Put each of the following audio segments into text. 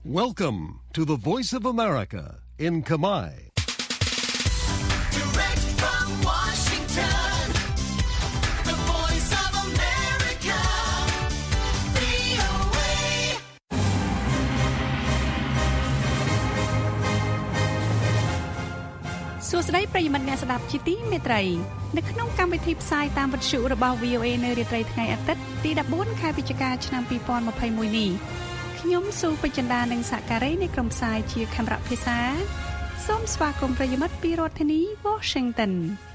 Welcome to the Voice of America in Khmer. Direct from Washington, the Voice of America, VOA. សួស្តីប្រិយមិត្តអ្នកស្ដាប់ជាទីមេត្រីនៅក្នុងកម្មវិធីផ្សាយតាមវិទ្យុរបស់ VOA នៅរាត្រីថ្ងៃអាទិត្យទី14ខែវិច្ឆិកាឆ្នាំ2021នេះខ្ញុំស៊ូពេជ្រចិន្តានិងសហការីនៃក្រុមផ្សាយជាខេមរៈភាសាសូមស្វាគមន៍ប្រិយមិត្តពីរដ្ឋធានី Washington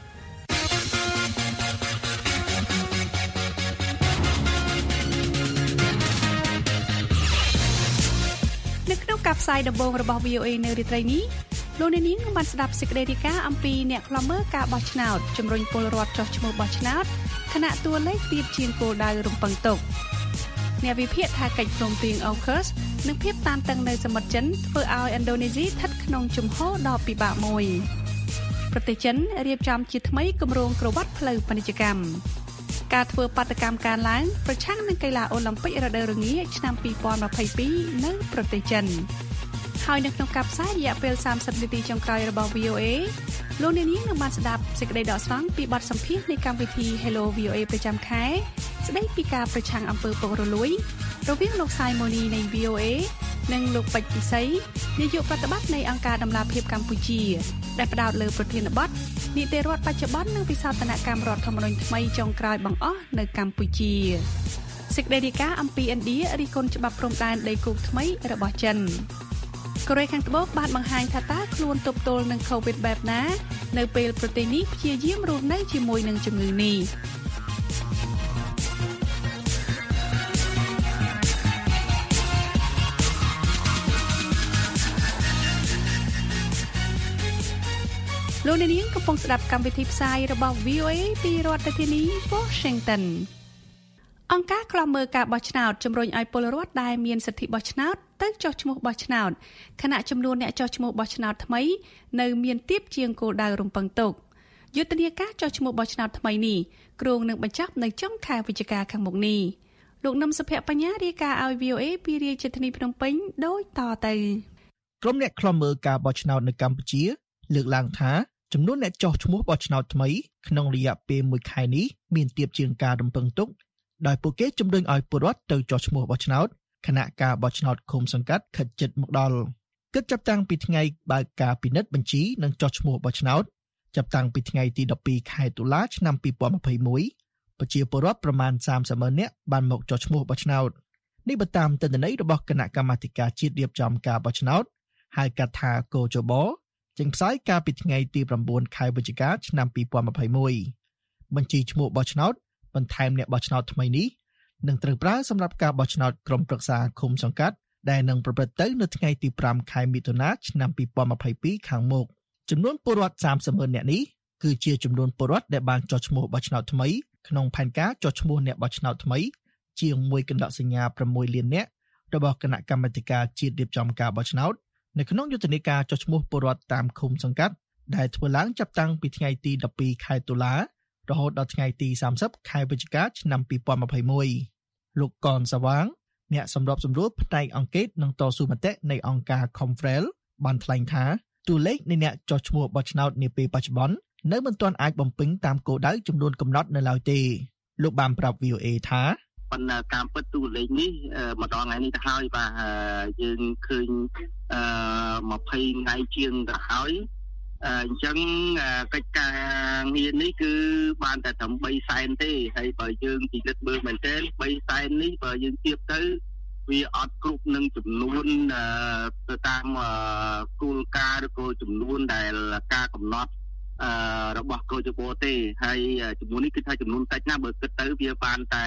នៅក្នុងការផ្សាយដំបូងរបស់ VOA នៅរាត្រីនេះលោកអ្នកនាងបានស្ដាប់សេចក្តីរាយការណ៍អំពីអ្នកខ្លំមើលការបោះឆ្នោតជំរុញពលរដ្ឋចុះឈ្មោះបោះឆ្នោតខណៈតួលេខទាបជាងគោលដៅរំពឹងទុកអ្នកវិភាគថាកិច្ចព្រមព្រៀង AUKUS និងភាពតានតឹងនៅសមុទ្រចិនធ្វើឲ្យឥណ្ឌូនេស៊ីស្ថិតក្នុងជំហរដ៏ពិបាកមួយប្រទេសចិនរៀបចំជាថ្មីគម្រោងក្រវ៉ាត់ផ្លូវពាណិជ្ជកម្មការធ្វើបាតកម្មការឡើងប្រឆាំងនឹងកីឡាអូឡ িম্প ពិករដូវរងាឆ្នាំ2022នៅប្រទេសចិនហើយនៅក្នុងការផ្សាយរយៈពេល30នាទីចុងក្រោយរបស់ VOA លោកអ្នកនាងនឹងបានស្ដាប់សេចក្តីដកស្រង់ពីបទសម្ភាសន៍នៃកម្មវិធី Hello VOA ប្រចាំខែស្ដីពីការប្រឆាំងអំពើពុករលួយរវាងលោកសាយម៉ូនីនៃ VOA និងលោកពេជ្រពិសីនាយកប្រតិបត្តិនៃអង្គការដំណាភៀបកម្ពុជាដែលផ្ដោតលើប្រធានបទនីតិរដ្ឋបច្ចុប្បន្ននិងវិសោធនកម្មរដ្ឋធម្មនុញ្ញថ្មីចុងក្រោយបង្អស់នៅកម្ពុជាសេចក្តីរាយការណ៍អំពីឥណ្ឌារិះគន់ច្បាប់ព្រំដែនដីគោកថ្មីរបស់ចិនកូរ៉េខាងត្បូងបានបង្ហាញថាតើខ្លួនទប់ទល់នឹង COVID បែបណានៅពេលប្រទេសនេះព្យាយាមរស់នៅជាមួយនឹងជំងឺនេះលោកអ្នកនាងកំពុងស្ដាប់កម្មវិធីផ្សាយរបស់ VOA ពីរដ្ឋធានី Washington អង្គការឃ្លាំមើលការបោះឆ្នោតជំរុញឲ្យពលរដ្ឋដែលមានសិទ្ធិបោះឆ្នោតទៅចុះឈ្មោះបោះឆ្នោតខណៈចំនួនអ្នកចុះឈ្មោះបោះឆ្នោតថ្មីនៅមានទាបជាងគោលដៅរំពឹងទុកយុទ្ធនាការចុះឈ្មោះបោះឆ្នោតថ្មីនេះគ្រោងនឹងបញ្ចប់នៅចុងខែវិច្ឆិកាខាងមុខនេះលោកនឹមសុភ័ក្របញ្ញារាយការណ៍ឲ្យ VOA ពីរាជធានីភ្នំពេញដូចតទៅក្រុមអ្នកឃ្លាំមើលការបោះឆ្នោតនៅកម្ពុជាលើកឡើងថាចំនួនអ្នកចុះឈ្មោះបោះឆ្នោតថ្មីក្នុងរយៈពេល1ខែនេះមានទាបជាងការរំពឹងទុកដោយពួកគេជំរុញឲ្យពលរដ្ឋទៅចុះឈ្មោះបោះឆ្នោតគណៈការបោះឆ្នោតឃុំសង្កាត់ខិតជិតមកដល់គិតចាប់តាំងពីថ្ងៃបើកការពិនិត្យបញ្ជីនិងចុះឈ្មោះបោះឆ្នោតចាប់តាំងពីថ្ងៃទី12ខែតុលាឆ្នាំ2021ប្រជាពលរដ្ឋប្រមាណ 30,000 នាក់បានមកចុះឈ្មោះបោះឆ្នោតនេះបើតាមទិន្នន័យរបស់គណៈកម្មាធិការជាតិរៀបចំការបោះឆ្នោតហៅកាត់ថាកោជបចេញផ្សាយកាលពីថ្ងៃទី9ខែវិច្ឆិកាឆ្នាំ2021បញ្ជីឈ្មោះបោះឆ្នោតបន្ថែមអ្នកបោះឆ្នោតថ្មីនេះនឹងត្រូវប្រើសម្រាប់ការបោះឆ្នោតក្រុមប្រឹក្សាឃុំសង្កាត់ដែលនឹងប្រព្រឹត្តទៅនៅថ្ងៃទី5ខែមិថុនាឆ្នាំ2022ខាងមុខចំនួនពលរដ្ឋ 30,000 នាក់នេះគឺជាចំនួនពលរដ្ឋដែលបានចុះឈ្មោះបោះឆ្នោតថ្មីក្នុងផែនការចុះឈ្មោះអ្នកបោះឆ្នោតថ្មីជាង1កន្លក់សញ្ញា6លាននាក់របស់គណៈកម្មាធិការជាតិរៀបចំការបោះឆ្នោតនៅក្នុងយុទ្ធនាការចុះឈ្មោះពលរដ្ឋតាមឃុំសង្កាត់ដែលធ្វើឡើងចាប់តាំងពីថ្ងៃទី12ខែតុលារហូតដល់ថ្ងៃទី30ខែវិច្ឆិកាឆ្នាំ2021លោកកនសាវាងអ្នកសម្របសម្រួលផ្នែកអង្កេតនិងតស៊ូមតិនៃអង្គការ Confrel បានថ្លែងថាតួលេខនៃអ្នកចុះឈ្មោះបោះឆ្នោតនាពេលបច្ចុប្បន្ននៅមិនទាន់អាចបំពេញតាមគោលដៅចំនួនកំណត់នៅឡើយទេលោកបានប្រាប់ VOA ថាប៉ុន្តែតាមពិតតួលេខនេះមកដល់ថ្ងៃនេះទៅហើយបាទយើងឃើញ20ថ្ងៃជាងទៅហើយអញ្ចឹងកិច្ចការងារនេះគឺបានតែត្រឹម3សែនទេហើយបើយើងពិនិត្យមើលមែនទែន3សែននេះបើយើងទៀបទៅវាអត់គ្រប់នឹងចំនួនទៅតាមគោលការណ៍ឬក៏ចំនួនដែលការកំណត់របស់កោជបទេហើយចំនួននេះគឺថាចំនួនតិចណាស់បើគិតទៅវាបានតែ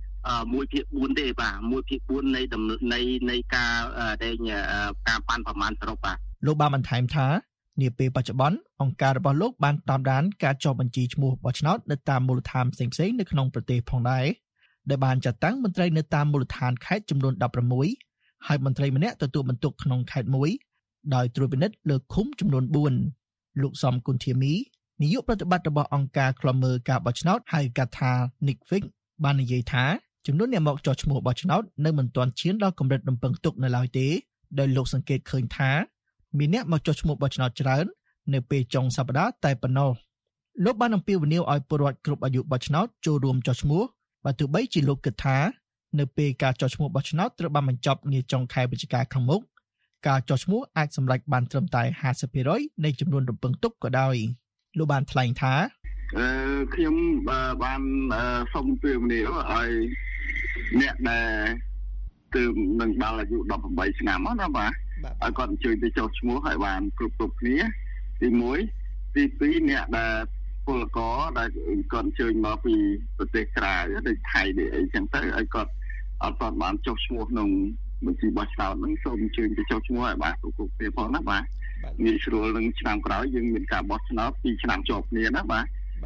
1/4ទេបាទ1/4នៃការដែលការប៉ាន់ប្រមាណសរុបបាទលោកបានបន្ថែមថានាពេលបច្ចុប្បន្នអង្គការរបស់លោកបានតាមដានការចុះបញ្ជីឈ្មោះបោះឆ្នោតនៅតាមមូលដ្ឋានផ្សេងៗនៅក្នុងប្រទេសផងដែរដែលបានចាត់តាំងមន្ត្រីនៅតាមមូលដ្ឋានខេត្តចំនួន16ហើយមន្ត្រីម្នាក់ទទួលបន្ទុកក្នុងខេត្តមួយដោយត្រួតពិនិត្យលើឃុំចំនួន4លោកសំគុណធាមីនាយកប្រតិបត្តិរបស់អង្គការឃ្លាំមើលការបោះឆ្នោតហៅកាត់ថា Nickfix បាននិយាយថាចំនួនអ្នកមកចុះឈ្មោះបោះឆ្នោតនៅមិនទាន់ឈានដល់កម្រិតរំពឹងទុកនៅឡើយទេដោយលោកសង្កេតឃើញថាមានអ្នកមកចុះឈ្មោះបោះឆ្នោតច្រើននៅពេលចុងសប្តាហ៍តែប៉ុណ្ណោះលោកបានអំពាវនាវឲ្យពលរដ្ឋគ្រប់អាយុបោះឆ្នោតចូលរួមចុះឈ្មោះបើទោះបីជាលោកគិតថានៅពេលការចុះឈ្មោះបោះឆ្នោតត្រូវបានបញ្ចប់នាចុងខែវិច្ឆិកាខាងមុខការចុះឈ្មោះអាចសម្រេចបានត្រឹមតែ 50% នៃចំនួនរំពឹងទុកក៏ដោយលោកបានថ្លែងថាខ្ញុំបានសូមពើមនាវឲ្យអ្នកដែលទើបនឹងដល់អាយុ18ឆ្នាំណាបាទឲ្យគាត់អញ្ជើញទៅចុះឈ្មោះឲ្យបានគ្រប់គ្នាទី1ទី2អ្នកដែលពលករដែលគាត់អញ្ជើញមកពីប្រទេសក្រៅដូចថៃនេះអីចឹងទៅឲ្យគាត់អត់គាត់បានចុះឈ្មោះក្នុងបញ្ជីបោះឆ្នោតហ្នឹងសូមអញ្ជើញទៅចុះឈ្មោះឲ្យបានគ្រប់គ្នាផងណាបាទងាយស្រួលនឹងឆ្នាំក្រោយយើងមានការបោះឆ្នោត2ឆ្នាំជាប់គ្នាណាបាទ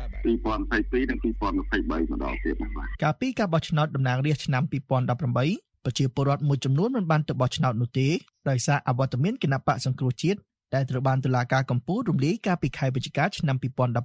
2022និង2023ម្ដងទៀតណាបាទកាលពីការបោះឆ្នោតតំណាងរាស្ត្រឆ្នាំ2018ប្រជាពលរដ្ឋមួយចំនួនមិនបានទៅបោះឆ្នោតនោះទេដោយសារអវត្តមានគណៈបកសង្គ្រោះជាតិដែលត្រូវបានតុលាការកំពូលរំលាយកាលពីខែវិច្ឆិកាឆ្នាំ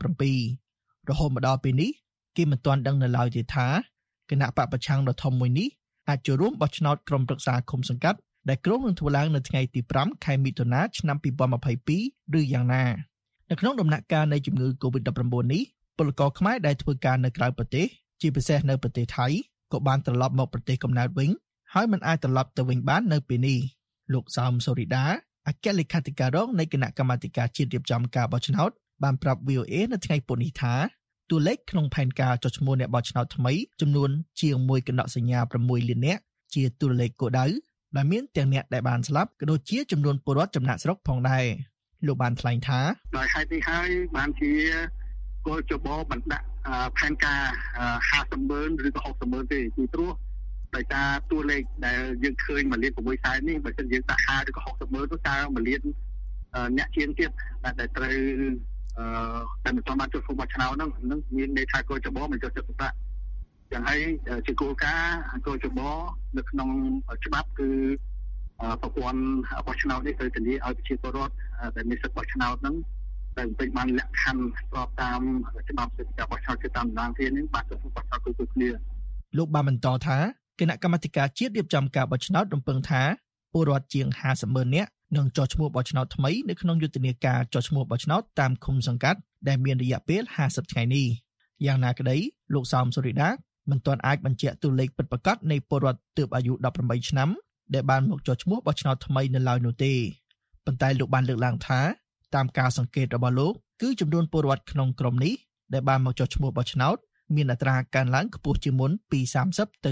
2017រហូតមកដល់ពេលនេះគេមិនទាន់ដឹងនៅឡើយទេថាគណៈបកប្រឆាំងដ៏ធំមួយនេះអាចចូលរួមបោះឆ្នោតក្រុមប្រឹក្សាឃុំសង្កាត់ដែលក្រុងនឹងធ្វើឡើងនៅថ្ងៃទី5ខែមិថុនាឆ្នាំ2022ឬយ៉ាងណានៅក្នុងដំណាក់កាលនៃជំងឺ Covid-19 នេះពលករខ្មែរដែលធ្វើការនៅក្រៅប្រទេសជាពិសេសនៅប្រទេសថៃក៏បានត្រឡប់មកប្រទេសកំណើតវិញហើយមិនអាចត្រឡប់ទៅវិញបាននៅពេលនេះលោកសោមសូរីដាអគ្គលេខាធិការរងនៃគណៈកម្មាធិការជាតិរៀបចំការបោះឆ្នោតបានប្រាប់ VOA នៅថ្ងៃពុធនេះថាតួលេខក្នុងផែនការចុះឈ្មោះអ្នកបោះឆ្នោតថ្មីចំនួនជាង1កណ្ដកសញ្ញា6លាននាក់ជាតួលេខគោលដៅដែលមានទាំងអ្នកដែលបានស្លាប់ក៏ដូចជាចំនួនពលរដ្ឋចំណាក់ស្រុកផងដែរលោកបានថ្លែងថាដោយហេតុនេះហើយបានជាគោលចបបណ្ដាក់ផែនការ50,000ឬក៏60,000ទេពីព្រោះដោយការតួលេខដែលយើងឃើញ1លាន6សែននេះបើមិនយើងដាក់50ឬក៏60,000ទៅតើ1លានអ្នកជាងទៀតដែលត្រូវតែមិនបានចុះឈ្មោះបោះឆ្នោតហ្នឹងមានន័យថាគោលចបមិនចុះចិត្តបកយ៉ាងហើយជាគោលការណ៍គោលចបនៅក្នុងច្បាប់គឺប្រព័ន្ធបោះឆ្នោតនេះត្រូវធានាឲ្យប្រជាពលរដ្ឋដែលមានសិទ្ធិបោះឆ្នោតហ្នឹងតែពេញបានលក្ខខណ្ឌស្របតាមច្បាប់សិទ្ធិបោះឆ្នោតជាតាមដំណើរនេះបាទចុះឈ្មោះបោះឆ្នោតគឺគ្នាលោកបានបន្តថាគណៈកម្មាធិការជាតិរៀបចំការបោះឆ្នោតរំពឹងថាពលរដ្ឋជាង 50,000 នាក់នឹងចុះឈ្មោះបោះឆ្នោតថ្មីនៅក្នុងយុទ្ធនាការចុះឈ្មោះបោះឆ្នោតតាមឃុំសង្កាត់ដែលមានរយៈពេល50ថ្ងៃនេះយ៉ាងណាក្តីលោកសោមសូរីដាមិនទាន់អាចបញ្ជាក់តួលេខពិតប្រាកដនៃពលរដ្ឋទើបអាយុ18ឆ្នាំដែលបានមកចុះឈ្មោះបោះឆ្នោតថ្មីនៅឡើយនោះទេប៉ុន្តែលោកបានលើកឡើងថាតាមការសង្កេតរបស់លោកគឺចំនួនពលរដ្ឋក្នុងក្រុមនេះដែលបានមកចុះឈ្មោះបោះឆ្នោតមានអត្រាកើនឡើងខ្ពស់ជាងមុនពី30ទៅ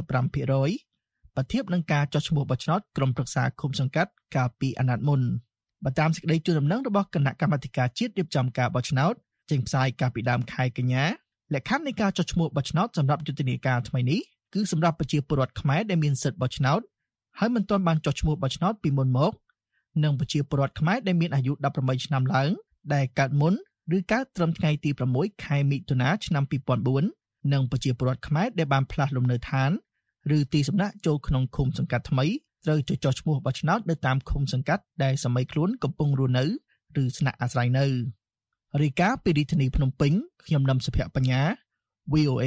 35% បើធៀបនឹងការចុះឈ្មោះបោះឆ្នោតក្រុមប្រឹក្សាឃុំសង្កាត់កាលពីអាណត្តិមុនបើតាមសេចក្តីជូនដំណឹងរបស់គណៈកម្មាធិការជាតិរៀបចំការបោះឆ្នោតចេញផ្សាយកាលពីដើមខែកញ្ញាលក្ខខណ្ឌនៃការចុះឈ្មោះបោះឆ្នោតសម្រាប់យុទ្ធនាការថ្មីនេះគឺសម្រាប់ប្រជាពលរដ្ឋខ្មែរដែលមានសិទ្ធិបោះឆ្នោតហើយមិនទាន់បានចុះឈ្មោះបោះឆ្នោតពីមុនមកនិងប្រជាពលរដ្ឋខ្មែរដែលមានអាយុ18ឆ្នាំឡើងដែលកើតមុនឬកើតត្រឹមថ្ងៃទី6ខែមិថុនាឆ្នាំ2004និងប្រជាពលរដ្ឋខ្មែរដែលបានផ្លាស់លំនៅឋានឬទីសំណាក់ចូលក្នុងឃុំសង្កាត់ថ្មីត្រូវចុះឈ្មោះបោះឆ្នោតនៅតាមឃុំសង្កាត់ដែលសម័យខ្លួនកំពុងរស់នៅឬស្នាក់អាស្រ័យនៅរាយការណ៍ពីរាជធានីភ្នំពេញខ្ញុំនឹមសុភ័ក្របញ្ញា VOA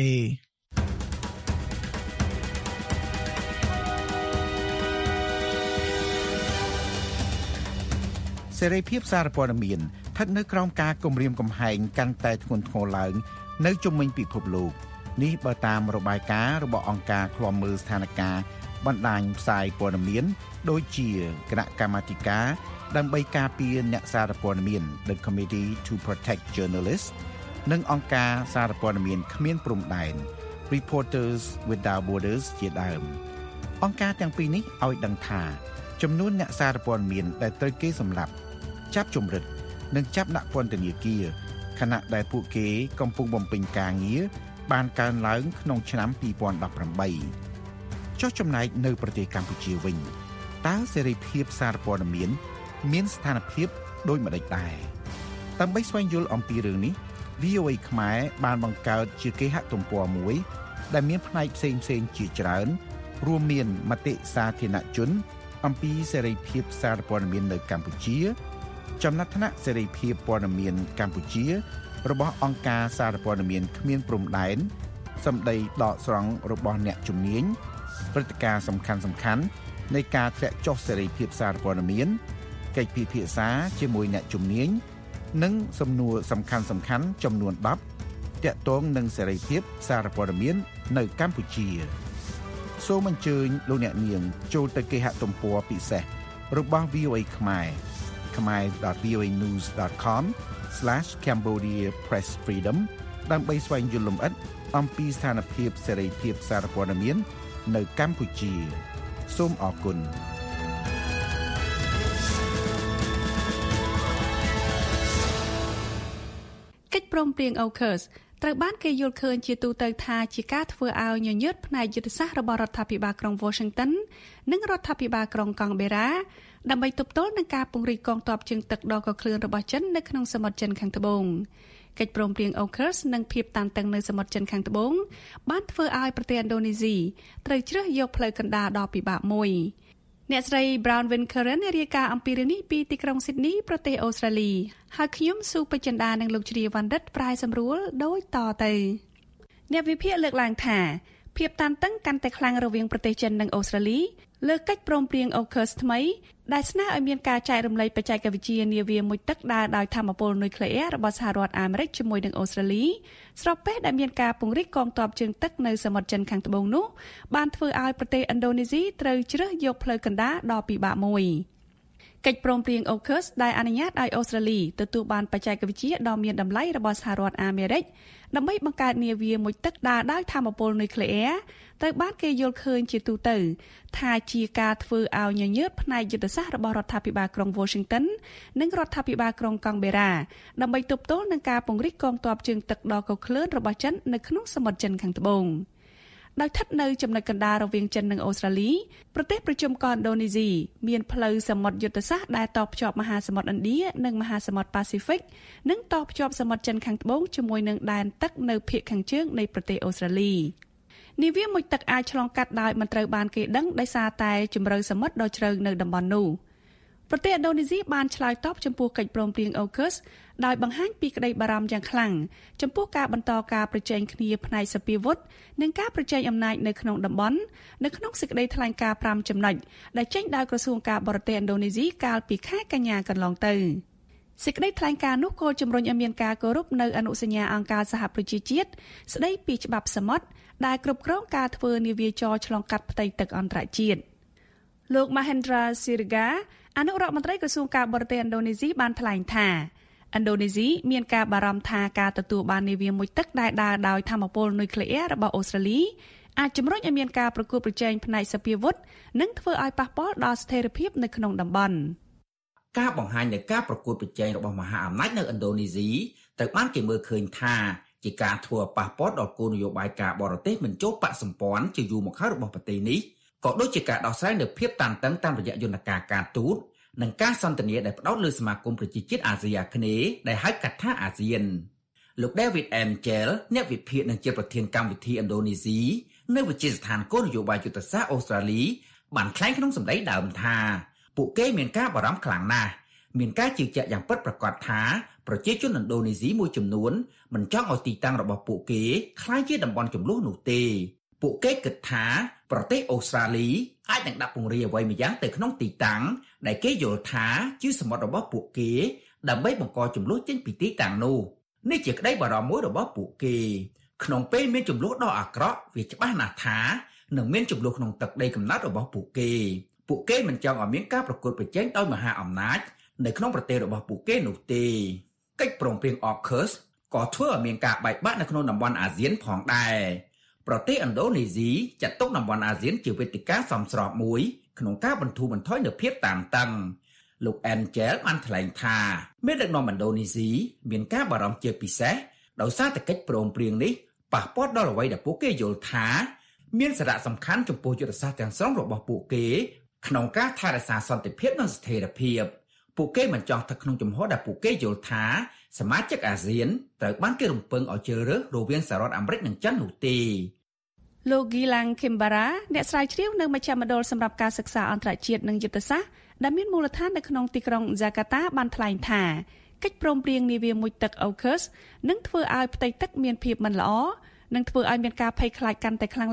សេរីភាពសារព័ត៌មានស្ថិតនៅក្រោមការគំរាមកំហែងកាន់តែធ្ងន់ធ្ងរឡើងនៅជុំវិញពិភពលោកនេះបើតាមរបាយការណ៍របស់អង្គការឃ្លាំមើលស្ថានភាពបណ្ដាញផ្សាយព័ត៌មានដូចជាគណៈកម្មាធិការដើម្បីការពារអ្នកសារព័ត៌មាន The Committee to Protect Journalists និងអង្គការសារព័ត៌មានគ្មានព្រំដែន Reporters Without Borders ជាដើមអង្គការទាំងពីរនេះឲ្យដឹងថាចំនួនអ្នកសារព័ត៌មានដែលត្រូវគេសម្លាប់ចាប់ជំរិតនិងចាប់ដាក់ពន្ធនាគារខណៈដែលពួកគេកំពុងបំពេញការងារបានកើនឡើងក្នុងឆ្នាំ2018ចុះចំណែកនៅប្រទេសកម្ពុជាវិញតើសេរីភាពសារព័ត៌មានស្ថានភាពដូចម្តេចដែរដើម្បីស្វែងយល់អំពីរឿងនេះ VOA ខ្មែរបានបង្កើតជាគេហទំព័រមួយដែលមានផ្នែកផ្សេងៗជាច្រើនរួមមានមតិសាធារណជនអំពីសេរីភាពសារព័ត៌មាននៅកម្ពុជាចំណាត់ថ្នាក់សេរីភាពព័ត៌មានកម្ពុជារបស់អង្គការសារព័ត៌មានគ្មានព្រំដែនសម្ដីដកស្រង់របស់អ្នកជំនាញព្រឹត្តិការណ៍សំខាន់ៗនៃការធ្លាក់ចុះសេរីភាពសារព័ត៌មានកិច្ចពិភាក្សាជាមួយអ្នកជំនាញនិងសំណួរសំខាន់ៗចំនួន10ទាក់ទងនឹងសេរីភាពសារព័ត៌មាននៅកម្ពុជាសូមអញ្ជើញលោកអ្នកនាងចូលទៅគេហទំព័រពិសេសរបស់ VOA ខ្មែរ khmer.voanews.com/Cambodia Press Freedom ដើម្បីស្វែងយល់លម្អិតអំពីស្ថានភាពសេរីភាពសារព័ត៌មាននៅកម្ពុជាសូមអរគុណកិច្ចព្រមព្រៀង AUKUS ត្រូវបានគេយល់ឃើញជាទូទៅថាជាការធ្វើឲ្យញញើតផ្នែកយុទ្ធសាស្ត្ររបស់រដ្ឋាភិបាលក្រុង Washington និងរដ្ឋាភិបាលក្រុង Canberra ដើម្បីទប់ទល់នឹងការពង្រីកកងទ័ពជើងទឹកដ៏កក្លឿនរបស់ចិននៅក្នុងសមុទ្រចិនខាងត្បូងកិច្ចព្រមព្រៀង AUKUS និងភាពតានតឹងនៅសមុទ្រចិនខាងត្បូងបានធ្វើឲ្យប្រទេសឥណ្ឌូនេស៊ីត្រូវជ្រើសយកផ្លូវកណ្ដាលដ៏ពិបាកមួយអ្នកស្រី Brown Winkerin រាយការណ៍អំពីរឿងនេះពីទីក្រុង Sydney ប្រទេសអូស្ត្រាលីហើយខ្ញុំស៊ូពេជ្រចិន្តានិងលោកជ្រាវវណ្ឌិតប្រែសម្រួលដូចតទៅអ្នកវិភាគលើកឡើងថាភាពតានតឹងកាន់តែខ្លាំងរវាងប្រទេសចិននិងអូស្ត្រាលីលើកិច្ចព្រមព្រៀង AUKUS ថ្មីដែលស្នើឲ្យមានការចែករំលែកបច្ចេកវិទ្យានាវាមួយទឹកដើរដោយថាមពលនុយក្លេអ៊ែររបស់សហរដ្ឋអាមេរិកជាមួយនឹងអូស្ត្រាលីស្របពេលដែលមានការពង្រីកកងទ័ពជើងទឹកនៅសមុទ្រចិនខាងត្បូងនោះបានធ្វើឲ្យប្រទេសឥណ្ឌូនេស៊ីត្រូវជ្រើសយកផ្លូវកណ្ដាលដ៏ពិបាកមួយកិច្ចព្រមព្រៀង AUKUS ដែលអនុញ្ញាតឲ្យអូស្ត្រាលីទទួលបានបច្ចេកវិទ្យាដ៏មានតម្លៃរបស់សហរដ្ឋអាមេរិកដើម្បីបង្កើតនាវាមួយទឹកដើរដោយថាមពលនុយក្លេអ៊ែរត្រូវបានគេយល់ឃើញជាទូទៅថាជាការធ្វើឲ្យញញើតផ្នែកយុទ្ធសាស្ត្ររបស់រដ្ឋាភិបាលក្រុង Washington និងរដ្ឋាភិបាលក្រុង Canberra ដើម្បីទប់ទល់នឹងការពង្រីកកងទ័ពជើងទឹកដ៏កក្លឿនរបស់ចិននៅក្នុងសមុទ្រចិនខាងត្បូងដោយស្ថិតនៅចំណុចកណ្ដាលរវាងចិននិងអូស្ត្រាលីប្រទេសប្រជុំកោះឥណ្ឌូនេស៊ីមានផ្លូវសមុទ្រយុទ្ធសាស្ត្រដែលតភ្ជាប់មហាសមុទ្រឥណ្ឌានិងមហាសមុទ្រប៉ាស៊ីហ្វិកនិងតភ្ជាប់សមុទ្រចិនខាងត្បូងជាមួយនឹងដែនទឹកនៅភាគខាងជើងនៃប្រទេសអូស្ត្រាលីនាវាមួយទឹកអាចឆ្លងកាត់ដោយមិនត្រូវបានគេដឹងដោយសារតែជម្រៅសមុទ្រដ៏ជ្រៅនៅតំបន់នោះប្រទេសឥណ្ឌូនេស៊ីបានឆ្លើយតបចំពោះកិច្ចព្រមព្រៀង AUKUS ដោយបង្ហាញពីក្តីបារម្ភយ៉ាងខ្លាំងចំពោះការបន្តការប្រជែងគ្នាផ្នែកសពាវុធនិងការប្រជែងអំណាចនៅក្នុងតំបន់នៅក្នុងសេចក្តីថ្លែងការណ៍5ចំណុចដែលចេញដោយក្រសួងការបរទេសឥណ្ឌូនេស៊ីកាលពីខែកញ្ញាកន្លងទៅសេចក្តីថ្លែងការណ៍នោះក៏ជំរុញឲ្យមានការគោរពនៅអនុសញ្ញាអង្គការសហប្រជាជាតិស្តីពីច្បាប់សមុទ្រដែលគ្រប់គ្រងការធ្វើនាវាចរឆ្លងកាត់ផ្ទៃទឹកអន្តរជាតិលោក Mahendra Siriga អនុរដ្ឋមន្ត្រីក្រសួងការបរទេសឥណ្ឌូនេស៊ីបានថ្លែងថាឥណ្ឌូនេស៊ីមានការបារម្ភថាការទទួលបាននាវាមួយទឹកដែលដើរដោយថាមពលនុយក្លេអ៊ែររបស់អូស្ត្រាលីអាចជំរុញឲ្យមានការប្រកួតប្រជែងផ្នែកសពាវុធនិងធ្វើឲ្យប៉ះពាល់ដល់ស្ថិរភាពនៅក្នុងតំបន់ការបង្ហាញនៃការប្រកួតប្រជែងរបស់មហាអំណាចនៅឥណ្ឌូនេស៊ីត្រូវបានគេមើលឃើញថាជាការធ្វើប៉ះពាល់ដល់គោលនយោបាយការបរទេសមិនចូលបកសម្ព័ន្ធជាយូរមកហើយរបស់ប្រទេសនេះក៏ដូចជាការដោះស្រាយនៅភាពតានតឹងតាមរយៈយន្តការការទូតនិងការសន្ទនាដែលផ្ដោតលើសមាគមប្រជាជាតិអាស៊ីអាគ្នេយ៍ដែលហៅកាត់ថាអាស៊ានលោក David Angel អ្នកវិភាគនិងជាប្រធានកម្មវិធីឥណ្ឌូនេស៊ីនៅវិទ្យាស្ថានគោលនយោបាយយុទ្ធសាស្ត្រអូស្ត្រាលីបានថ្លែងក្នុងសម្ដីដើមថាពួកគេមានការបារម្ភខ្លាំងណាស់មានការជឿជាក់យ៉ាងពិតប្រាកដថាប្រជាជនឥណ្ឌូនេស៊ីមួយចំនួនមិនចង់ឲ្យទីតាំងរបស់ពួកគេក្លាយជាតំបន់ជម្លោះនោះទេពួកគេគិតថាប្រទេសអូស្ត្រាលីអាចនឹងដាក់ពង្រាយអ្វីម្យ៉ាងទៅក្នុងទីតាំងដែលគេយល់ថាជាសមុទ្ររបស់ពួកគេដើម្បីបង្កជម្លោះចេញពីទីតាំងនោះនេះជាក្តីបារម្ភមួយរបស់ពួកគេក្នុងពេលមានជម្លោះដ៏អាក្រក់វាច្បាស់ណាស់ថានឹងមានជម្លោះក្នុងទឹកដីកំណើតរបស់ពួកគេមិនចង់ឲ្យមានការប្រកួតប្រជែងដោយមហាអំណាចនៅក្នុងប្រទេសរបស់ពួកគេនោះទេកិច្ចព្រមព្រៀង AUKUS ក៏ធ្វើឲ្យមានការបែកបាក់នៅក្នុងតំបន់អាស៊ានផងដែរប្រទេសឥណ្ឌូនេស៊ីចាត់ទុកតំបន់អាស៊ានជាវេទិកាសមស្របមួយក្នុងការបន្ធូរបន្ថយនូវភាពតានតឹងលោក Angel បានថ្លែងថាមេដឹកនាំឥណ្ឌូនេស៊ីមានការបារម្ភជាពិសេសដោយសារតែកិច្ចព្រមព្រៀងនេះប៉ះពាល់ដល់អ្វីដែលពួកគេយល់ថាមានសារៈសំខាន់ចំពោះយុទ្ធសាស្ត្រទាំងស្រុងរបស់ពួកគេក្នុងការថែរក្សាសន្តិភាពនិងស្ថិរភាពពួកគេមិនចង់ស្ថិតក្នុងជំហរដែលពួកគេយល់ថាសមាជិកអាស៊ានត្រូវបានគេរំពឹងឲ្យជ្រើសរើសរវាងសហរដ្ឋអាមេរិកនិងចិននោះទេលោក Gilang Kimbara អ្នកស្រាវជ្រាវនៅមជ្ឈមណ្ឌលសម្រាប់ការសិក្សាអន្តរជាតិនិងយុទ្ធសាស្ត្រដែលមានមូលដ្ឋាននៅក្នុងទីក្រុង Jakarta បានថ្លែងថាកិច្ចព្រមព្រៀងនាវាមួយទឹក AUKUS នឹងធ្វើឲ្យផ្ទៃទឹកមានភាពមិនល្អនិងធ្វើឲ្យមានការភ័យខ្លាចកាន់តែខ្លាំងឡើង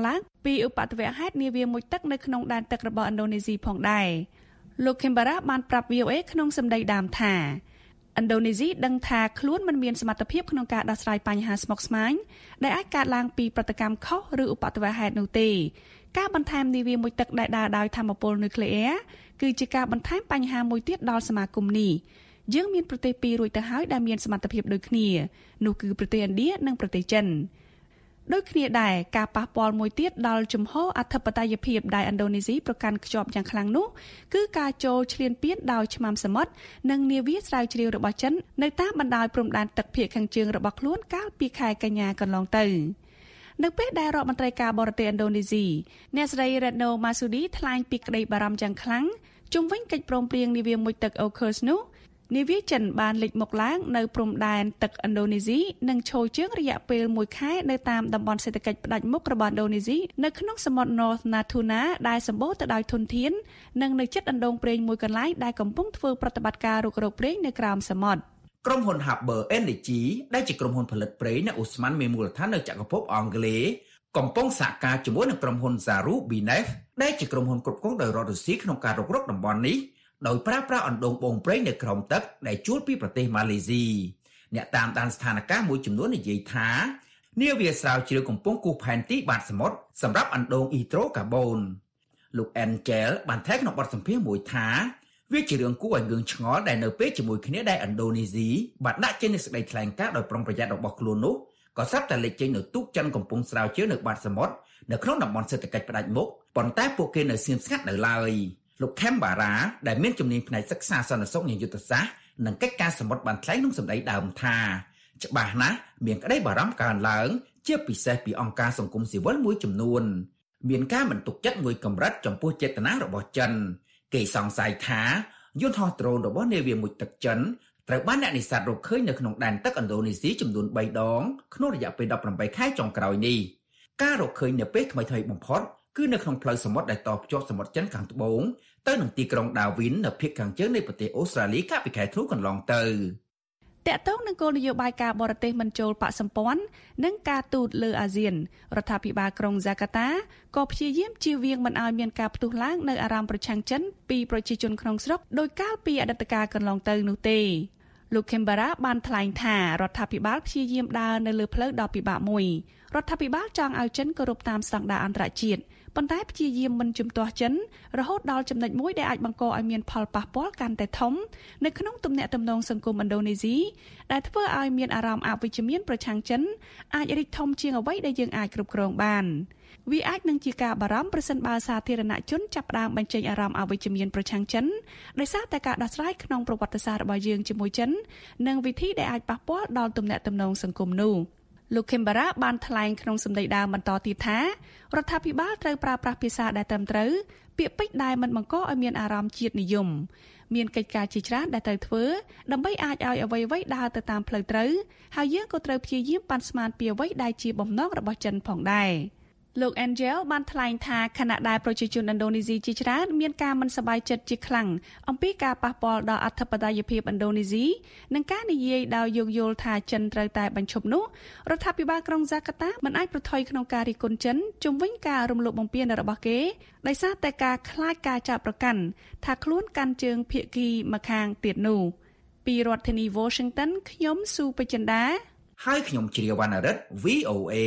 ពីឧបទ្ទវហេតុនាវាមួយទឹកនៅក្នុងដែនទឹករបស់ឥណ្ឌូនេស៊ីផងដែរលោក Canberra បានប្រាប់ VOA ក្នុងសម្ដីដើមថាឥណ្ឌូនេស៊ីដឹងថាខ្លួនមិនមានសមត្ថភាពក្នុងការដោះស្រាយបញ្ហាស្មុគស្មាញដែលអាចកើតឡើងពីប្រតិកម្មខុសឬឧបទ្ទវហេតុនោះទេការបន្ថែមនាវាមួយទឹកដែលដើរដោយថាមពលនុយក្លេអ៊ែរគឺជាការបន្ថែមបញ្ហាមួយទៀតដល់សមាគមនេះយើងមានប្រទេសពីររួចទៅហើយដែលមានសមត្ថភាពដូចគ្នានោះគឺប្រទេសឥណ្ឌានិងប្រទេសចិនដូចគ្នាដែរការប៉ះពាល់មួយទៀតដល់ជំហរអធិបតេយ្យភាពដែលឥណ្ឌូនេស៊ីប្រកាន់ខ្ជាប់យ៉ាងខ្លាំងនោះគឺការចូលឈ្លានពានដោយឆ្មាំសមុទ្រនិងនាវាស្រាវជ្រាវរបស់ចិននៅតាមបណ្ដោយព្រំដែនទឹកភាគខាងជើងរបស់ខ្លួនកាលពីខែកញ្ញាកន្លងទៅនៅពេលដែលរដ្ឋមន្ត្រីការបរទេសឥណ្ឌូនេស៊ីអ្នកស្រី Retno Marsudi ថ្លែងពីក្តីបារម្ភយ៉ាងខ្លាំងជុំវិញកិច្ចព្រមព្រៀងនាវាមួយទឹក AUKUS នោះនាវាចិនបានលេចមុខឡើងនៅព្រំដែនទឹកឥណ្ឌូនេស៊ីនិងឈរជើងរយៈពេល1ខែនៅតាមតំបន់សេដ្ឋកិច្ចផ្ដាច់មុខរបស់ឥណ្ឌូនេស៊ីនៅក្នុងសមុទ្រ North Natuna ដែលសម្បូរទៅដោយធនធាននិងនៅជិតអណ្ដូងប្រេងមួយកន្លែងដែលកំពុងធ្វើប្រតិបត្តិការរុករកប្រេងនៅក្រោមសមុទ្រក្រុមហ៊ុន Harbour Energy ដែលជាក្រុមហ៊ុនផលិតប្រេងនៅអូស្មန်មានមូលដ្ឋាននៅចក្រភពអង់គ្លេសកំពុងសហការជាមួយនឹងក្រុមហ៊ុន Zaru Binef ដែលជាក្រុមហ៊ុនគ្រប់គ្រងដោយរដ្ឋរុស្ស៊ីក្នុងការរុករកតំបន់នេះដោយប្រើប្រាស់អណ្ដូងបងប្រេងនៅក្រោមទឹកដែលជួលពីប្រទេសម៉ាឡេស៊ីអ្នកតាមដានស្ថានភាពមួយចំនួននិយាយថានាវាស្រាវជ្រាវកំពុងគូសផែនទីបាតសមុទ្រសម្រាប់អណ្ដូងអ៊ីដ្រូកាបូនលោក Angel បានថែក្នុងបទសម្ភាសន៍មួយថាវាជារឿងគួរឲ្យងឿងឆ្ងល់ដែលនៅពេលជាមួយគ្នាដែលឥណ្ឌូនេស៊ីបានដាក់ចេញនូវសេចក្តីថ្លែងការណ៍ដោយប្រុងប្រយ័ត្នរបស់ខ្លួននោះក៏ស្រាប់តែលេចចេញនូវទូកចិនកំពុងស្រាវជ្រាវនៅបាតសមុទ្រនៅក្នុងតំបន់សេដ្ឋកិច្ចផ្ដាច់មុខប៉ុន្តែពួកគេនៅស្ងៀមស្ងាត់នៅឡើយលោក Canberra ដែលមានជំនាញផ្នែកសិក្សាសន្តិសុខនិងយុទ្ធសាស្ត្រនិងកិច្ចការសមុទ្របានថ្លែងក្នុងសម្ដីដើមថាច្បាស់ណាស់មានក្តីបារម្ភកើនឡើងជាពិសេសពីអង្គការសង្គមស៊ីវិលមួយចំនួនមានការមិនទុកចិត្តមួយកម្រិតចំពោះចេតនារបស់ចិនគេសង្ស័យថាយន្តហោះដ្រូនរបស់នាវាមួយទឹកចិនត្រូវបានអ្នកនេសាទរកឃើញនៅក្នុងដែនទឹកឥណ្ឌូនេស៊ីចំនួន3ដងក្នុងរយៈពេល18ខែចុងក្រោយនេះការរកឃើញនៅពេលថ្មីៗបំផុតគឺនៅក្នុងផ្លូវសមុទ្រដែលតភ្ជាប់សមុទ្រចិនខាងត្បូងទៅនឹងទីក្រុងដាវីននៅភាគខាងជើងនៃប្រទេសអូស្ត្រាលីកាលពីខែធ្នូកន្លងទៅតកតងនឹងគោលនយោបាយការបរទេសមិនចូលបកសម្ព័ន្ធនិងការទូតលើអាស៊ានរដ្ឋាភិបាលក្រុងហ្សាកាតាក៏ព្យាយាមជៀសវាងមិនឲ្យមានការផ្ទុះឡើងនៅអារម្មណ៍ប្រឆាំងចិនពីប្រជាជនក្នុងស្រុកដោយកាលពីអតីតកាលកន្លងទៅនោះទេលោក Canberra បានថ្លែងថារដ្ឋាភិបាលព្យាយាមដើរនៅលើផ្លូវដ៏ពិបាកមួយរដ្ឋាភិបាលចង់ឲ្យចិនគោរពតាមស្តង់ដារអន្តរជាតិប៉ុន្តែព្យាយាមមិនជំទាស់ចិនរហូតដល់ចំណុចមួយដែលអាចបង្កឲ្យមានផលប៉ះពាល់កាន់តែធំនៅក្នុងទំនាក់ទំនងសង្គមឥណ្ឌូនេស៊ីដែលធ្វើឲ្យមានអារម្មណ៍អវិជ្ជមានប្រឆាំងចិនអាចរីកធំជាងអ្វីដែលយើងអាចគ្រប់គ្រងបានវាអាចនឹងជាការបារម្ភប្រសិនបើសាធារណជនចាប់ផ្ដើមបញ្ចេញអារម្មណ៍អវិជ្ជមានប្រឆាំងចិនដោយសារតែការដោះស្រាយក្នុងប្រវត្តិសាស្ត្ររបស់យើងជាមួយចិននិងវិធីដែលអាចប៉ះពាល់ដល់ទំនាក់ទំនងសង្គមនោះលោក Canberra បានថ្លែងក្នុងសម្ដីដើមបន្តទៀតថារដ្ឋាភិបាលត្រូវប្រើប្រាស់ភាសាដែលត្រឹមត្រូវពាក្យពេចន៍ដែលមិនបង្កឲ្យមានអារម្មណ៍ជាតិនិយមមានកិច្ចការជាច្រើនដែលត្រូវធ្វើដើម្បីអាចឲ្យអ្វីៗដើរទៅតាមផ្លូវត្រូវហើយយើងក៏ត្រូវព្យាយាមប៉ាន់ស្មានពីអ្វីដែលជាបំណងរបស់ចិនផងដែរលោក Angel បានថ្លែងថាខណៈដែលប្រជាជនឥណ្ឌូនេស៊ីជាច្រើនមានការមិនសប្បាយចិត្តជាខ្លាំងអំពីការប៉ះពាល់ដល់អធិបតេយ្យភាពឥណ្ឌូនេស៊ីនិងការនិយាយដោយយោគយល់ថាចិនត្រូវតែបញ្ឈប់នោះរដ្ឋាភិបាលក្រុងហ្សាកាតាមិនអាចប្រថុយក្នុងការរិះគន់ចិនជុំវិញការរំលោភបំពានរបស់គេដោយសារតែការខ្លាចការចាប់ប្រកាន់ថាខ្លួនកាន់ជើងភាគីម្ខាងទៀតនោះពីរដ្ឋធានី Washington ខ្ញុំស៊ូពេជ្រចិន្តាហើយខ្ញុំជ្រាវវណ្ណរិទ្ធ VOA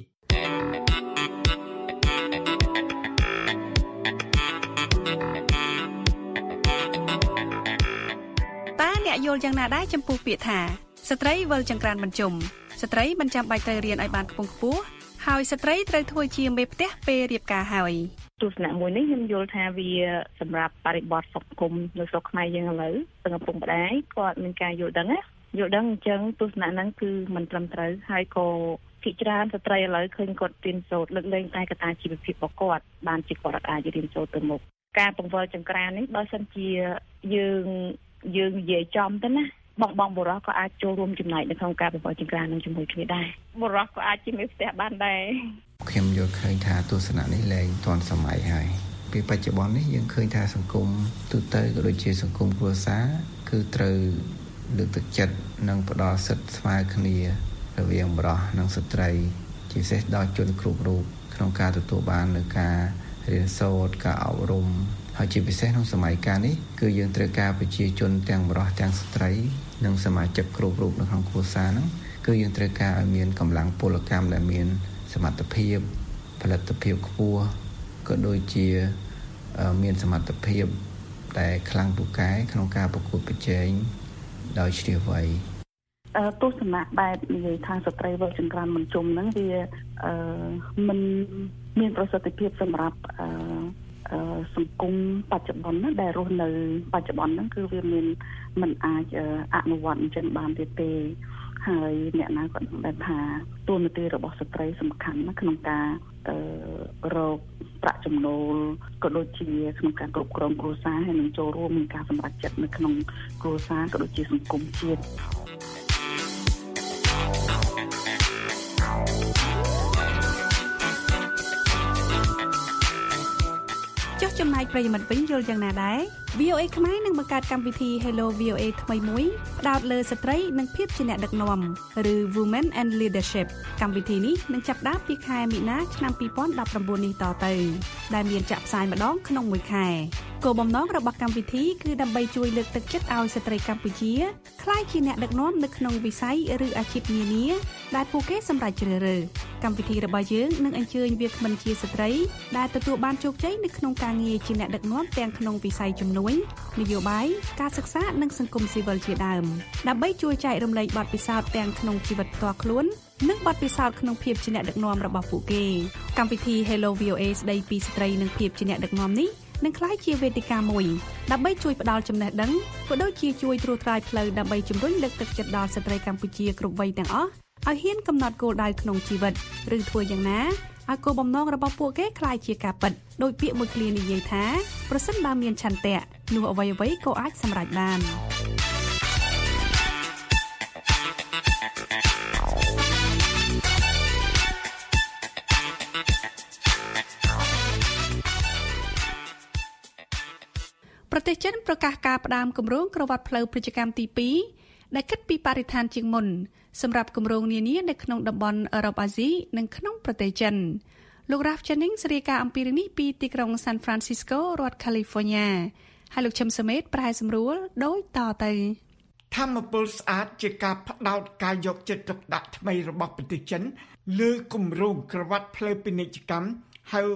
អ្នកយល់យ៉ាងណាដែរចំពោះពាក្យថាស្ត្រីវិលចង្ក្រានបញ្ជុំស្ត្រីមិនចាំបាច់ទៅរៀនឲ្យបានខ្ពង់ខ្ពស់ហើយស្ត្រីត្រូវធ្វើជាមេផ្ទះពេលរៀបការហើយទស្សនៈមួយនេះខ្ញុំយល់ថាវាសម្រាប់បរិបទសង្គមនៅស្រុកខ្មែរយើងឥឡូវទាំងឪពុកម្ដាយគាត់មានការយល់ដឹងអញ្ចឹងទស្សនៈហ្នឹងគឺមិនត្រឹមត្រូវហើយក៏ភាគច្រើនស្ត្រីឥឡូវឃើញគាត់រៀនសូត្រលើកលែងតែកត្តាជីវភាពរបស់គាត់បានជាគាត់អាចរៀនសូត្រទៅមុខការបង្វិលចង្ក្រាននេះបើសិនជាយើងនិយាយចំទៅណាបងបុរសក៏អាចចូលរួមចំណែកនៅក្នុងការបង្វិលចង្ក្រាននឹងជាមួយគ្នាដែរបុរសក៏អាចជាមេផ្ទះបានដែរខ្ញុំយល់ឃើញថាទស្សនៈនេះលែងទាន់សម័យហើយពេលបច្ចុប្បន្ននេះយើងឃើញថាសង្គមទូទៅក៏ដូចជាសង្គមគ្រួសារគឺត្រូវលើកទឹកចិត្តនិងផ្ដល់សិទ្ធិស្មើគ្នារវាងបុរសនិងស្ត្រីជាពិសេសដល់ជនគ្រប់រូបក្នុងការទទួលបាននូវការរៀនសូត្រការអប់រំហើយជាពិសេសក្នុងសម័យកាលនេះគឺយើងត្រូវការប្រជាជនទាំងបុរសទាំងស្ត្រីនិងសមាជិកគ្រប់រូបនៅក្នុងគ្រួសារហ្នឹងគឺយើងត្រូវការឲ្យមានកម្លាំងពលកម្មដែលមានសមត្ថភាពផលិតភាពខ្ពស់ក៏ដូចជាមានសមត្ថភាពដែលខ្លាំងពូកែក្នុងការប្រកួតប្រជែងដោយជ្រាលជ្រៅទស្សនៈបែបនិយាយថាស្ត្រីវ័យចង្ក្រានមិនជុំហ្នឹងវាមិនមានប្រសិទ្ធភាពសម្រាប់សង្គមបច្ចុប្បន្នណាដែលរស់នៅបច្ចុប្បន្នហ្នឹងគឺវាមានមិនអាចអនុវត្តអញ្ចឹងបានទៀតទេហើយអ្នកណាក៏ដឹងដែរថាតួនាទីរបស់ស្ត្រីសំខាន់ណាក្នុងការរកប្រាក់ចំណូលក៏ដូចជាក្នុងការគ្រប់គ្រងគ្រួសារហើយនឹងចូលរួមក្នុងការសម្រេចចិត្តនៅក្នុងគ្រួសារក៏ដូចជាសង្គមជាតិចុះចំណែកប្រិយមិត្តវិញយល់យ៉ាងណាដែរ VOA ខ្មែរនឹងបង្កើតកម្មវិធី Hello VOA ថ្មីមួយផ្ដោតលើស្ត្រីនិងភាពជាអ្នកដឹកនាំឬ Women and Leadership កម្មវិធីនេះនឹងចាប់ផ្ដើមពីខែមីនាឆ្នាំ2019នេះតទៅដែលមានចាក់ផ្សាយម្ដងក្នុងមួយខែគោលបំណងរបស់កម្មវិធីគឺដើម្បីជួយលើកទឹកចិត្តឲ្យស្ត្រីកម្ពុជាក្លាយជាអ្នកដឹកនាំនៅក្នុងវិស័យឬអាជីពនានាដែលពួកគេសម្រេចជ្រើសរើសកម្មវិធីរបស់យើងនឹងអញ្ជើញវាគ្មិនជាស្ត្រីដែលទទួលបានជោគជ័យនៅក្នុងការងារជាអ្នកដឹកនាំទាំងក្នុងវិស័យជំនួញនយោបាយការសិក្សានិងសង្គមស៊ីវិលជាដើមដើម្បីជួយចែករំលែកបទពិសោធន៍ទាំងក្នុងជីវិតផ្ទាល់ខ្លួននិងបទពិសោធន៍ក្នុងភាពជាអ្នកដឹកនាំរបស់ពួកគេកម្មវិធី Hello VOA ស្ដីពីស្ត្រីនិងភាពជាអ្នកដឹកនាំនេះនឹងក្លាយជាវេទិកាមួយដើម្បីជួយផ្ដល់ចំណេះដឹងក៏ដូចជាជួយត្រួសត្រាយផ្លូវដើម្បីជំរុញលើកទឹកចិត្តដល់ស្ត្រីកម្ពុជាគ្រប់វ័យទាំងអស់ឲ្យហ៊ានកំណត់គោលដៅក្នុងជីវិតឬធ្វើយ៉ាងណាឲ្យគោលបំណងរបស់ពួកគេក្លាយជាការពិតដោយពាក្យមួយឃ្លានិយាយថាប្រសិនបើមានឆន្ទៈនោះអ្វីៗក៏អាចសម្រេចបានប្រទេសចិនប្រកាសការផ្ដើមគម្រោងក្រវ៉ាត់ផ្លូវពាណិជ្ជកម្មទី2ដែលគិតពីបរិស្ថានជាងមុនសម្រាប់គម្រោងនានានៅក្នុងតំបន់អឺរ៉ុបអាស៊ីនិងក្នុងប្រទេសចិនលោក Ralph Jennings រាយការណ៍អំពីរឿងនេះពីទីក្រុង San Francisco រដ្ឋ California ហើយលោកឈឹមសមេតប្រែសម្រួលដូចតទៅធម្មពលស្អាតជាការផ្ដោតការយកចិត្តទុកដាក់ថ្មីរបស់ប្រទេសចិនលើគម្រោងក្រវ៉ាត់ផ្លូវពាណិជ្ជកម្មហៅ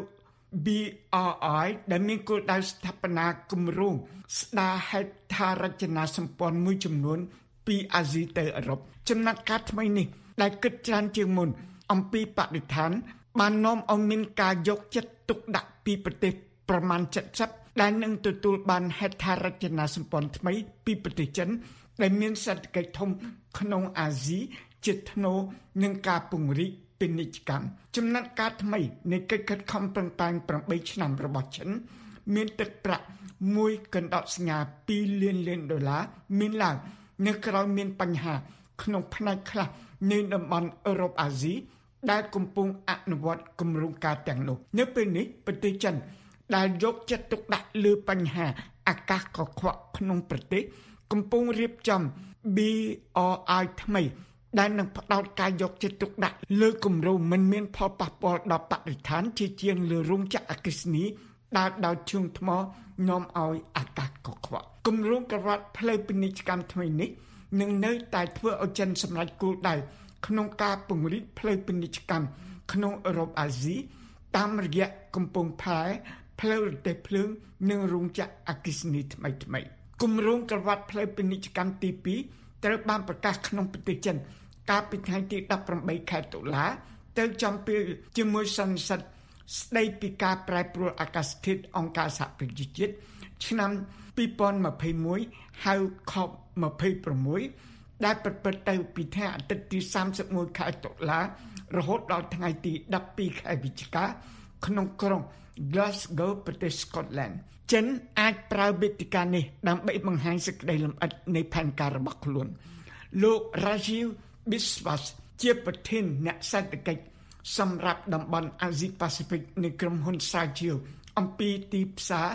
BRI ដែលមានគោលដៅស្ថាបនាគម្រោងស្ដារហេដ្ឋារចនាសម្ព័ន្ធមួយចំនួនពីអាស៊ីទៅអឺរ៉ុបចំណាត់ការថ្មីនេះដែលគិតច្រើនជាងមុនអំពីបរិស្ថានបាននាំឲ្យមានការយកចិត្តទុកដាក់ពីប្រទេសប្រមាណ70ដែលនឹងទទួលបានហេដ្ឋារចនាសម្ព័ន្ធថ្មីពីប្រទេសចិនដែលមានសេដ្ឋកិច្ចធំក្នុងអាស៊ីជាថ្នូរនឹងការពង្រីកពាណិជ្ជកម្មចំណាត់ការថ្មីនៃកិច្ចខិតខំប្រឹងប្រែង8ឆ្នាំរបស់ចិនមានទឹកប្រាក់$1.2 លានដុល្លារមានឡើងនៅក្រោយមានបញ្ហាក្នុងផ្នែកខ្លះនៃតំបន់អឺរ៉ុបអាស៊ីដែលកំពុងអនុវត្តគម្រោងការទាំងនោះនៅពេលនេះប្រទេសចិនដែលយកចិត្តទុកដាក់លើបញ្ហាអាកាសកខ្វក់ក្នុងប្រទេសកំពុងរៀបចំ BRI ថ្មីដែលនឹងផ្ដោតការយកចិត្តទុកដាក់លើគម្រោងមិនមានផលប៉ះពាល់ដល់បរិស្ថានជាជាងលើរោងចក្រអគ្គិសនីដែលដោយជើងថ្មនាំឲ្យអាកាសកខ្វក់គម្រោងក្រវ៉ាត់ផ្លូវពាណិជ្ជកម្មថ្មីនេះនឹងនៅតែធ្វើឲ្យចិនសម្រេចគោលដៅក្នុងការពង្រីកផ្លូវពាណិជ្ជកម្មក្នុងអឺរ៉ុបអាស៊ីតាមរយៈកំពង់ផែផ្លូវរទេះភ្លើងនិងរោងចក្រអគ្គិសនីថ្មីគម្រោងក្រវ៉ាត់ផ្លូវពាណិជ្ជកម្មទី2ត្រូវបានប្រកាសក្នុងប្រទេសចិនកាលពីថ្ងៃទី18ខែតុលាទៅចំពេលជាមួយសន្និសីទស្ដីពីការប្រែប្រួលអាកាសធាតុអង្គការសហប្រជាជាតិឆ្នាំ2021ហៅ COP26 ដែលប្រព្រឹត្តទៅពីថ្ងៃអាទិត្យទី31ខែតុលារហូតដល់ថ្ងៃទី12ខែវិច្ឆិកាក្នុងក្រុង Glasgow ប្រទេស Scotland ចិនអាចប្រើវេទិកានេះដើម្បីបង្ហាញសេចក្តីលម្អិតនៃផែនការរបស់ខ្លួនលោក Rajiv Biswas ជាប្រធានអ្នកសេដ្ឋកិច្ចសម្រាប់តំបន់អាស៊ីប៉ាស៊ីហ្វិកនៃក្រុមហ៊ុន Sagil អំពីទីផ្សារ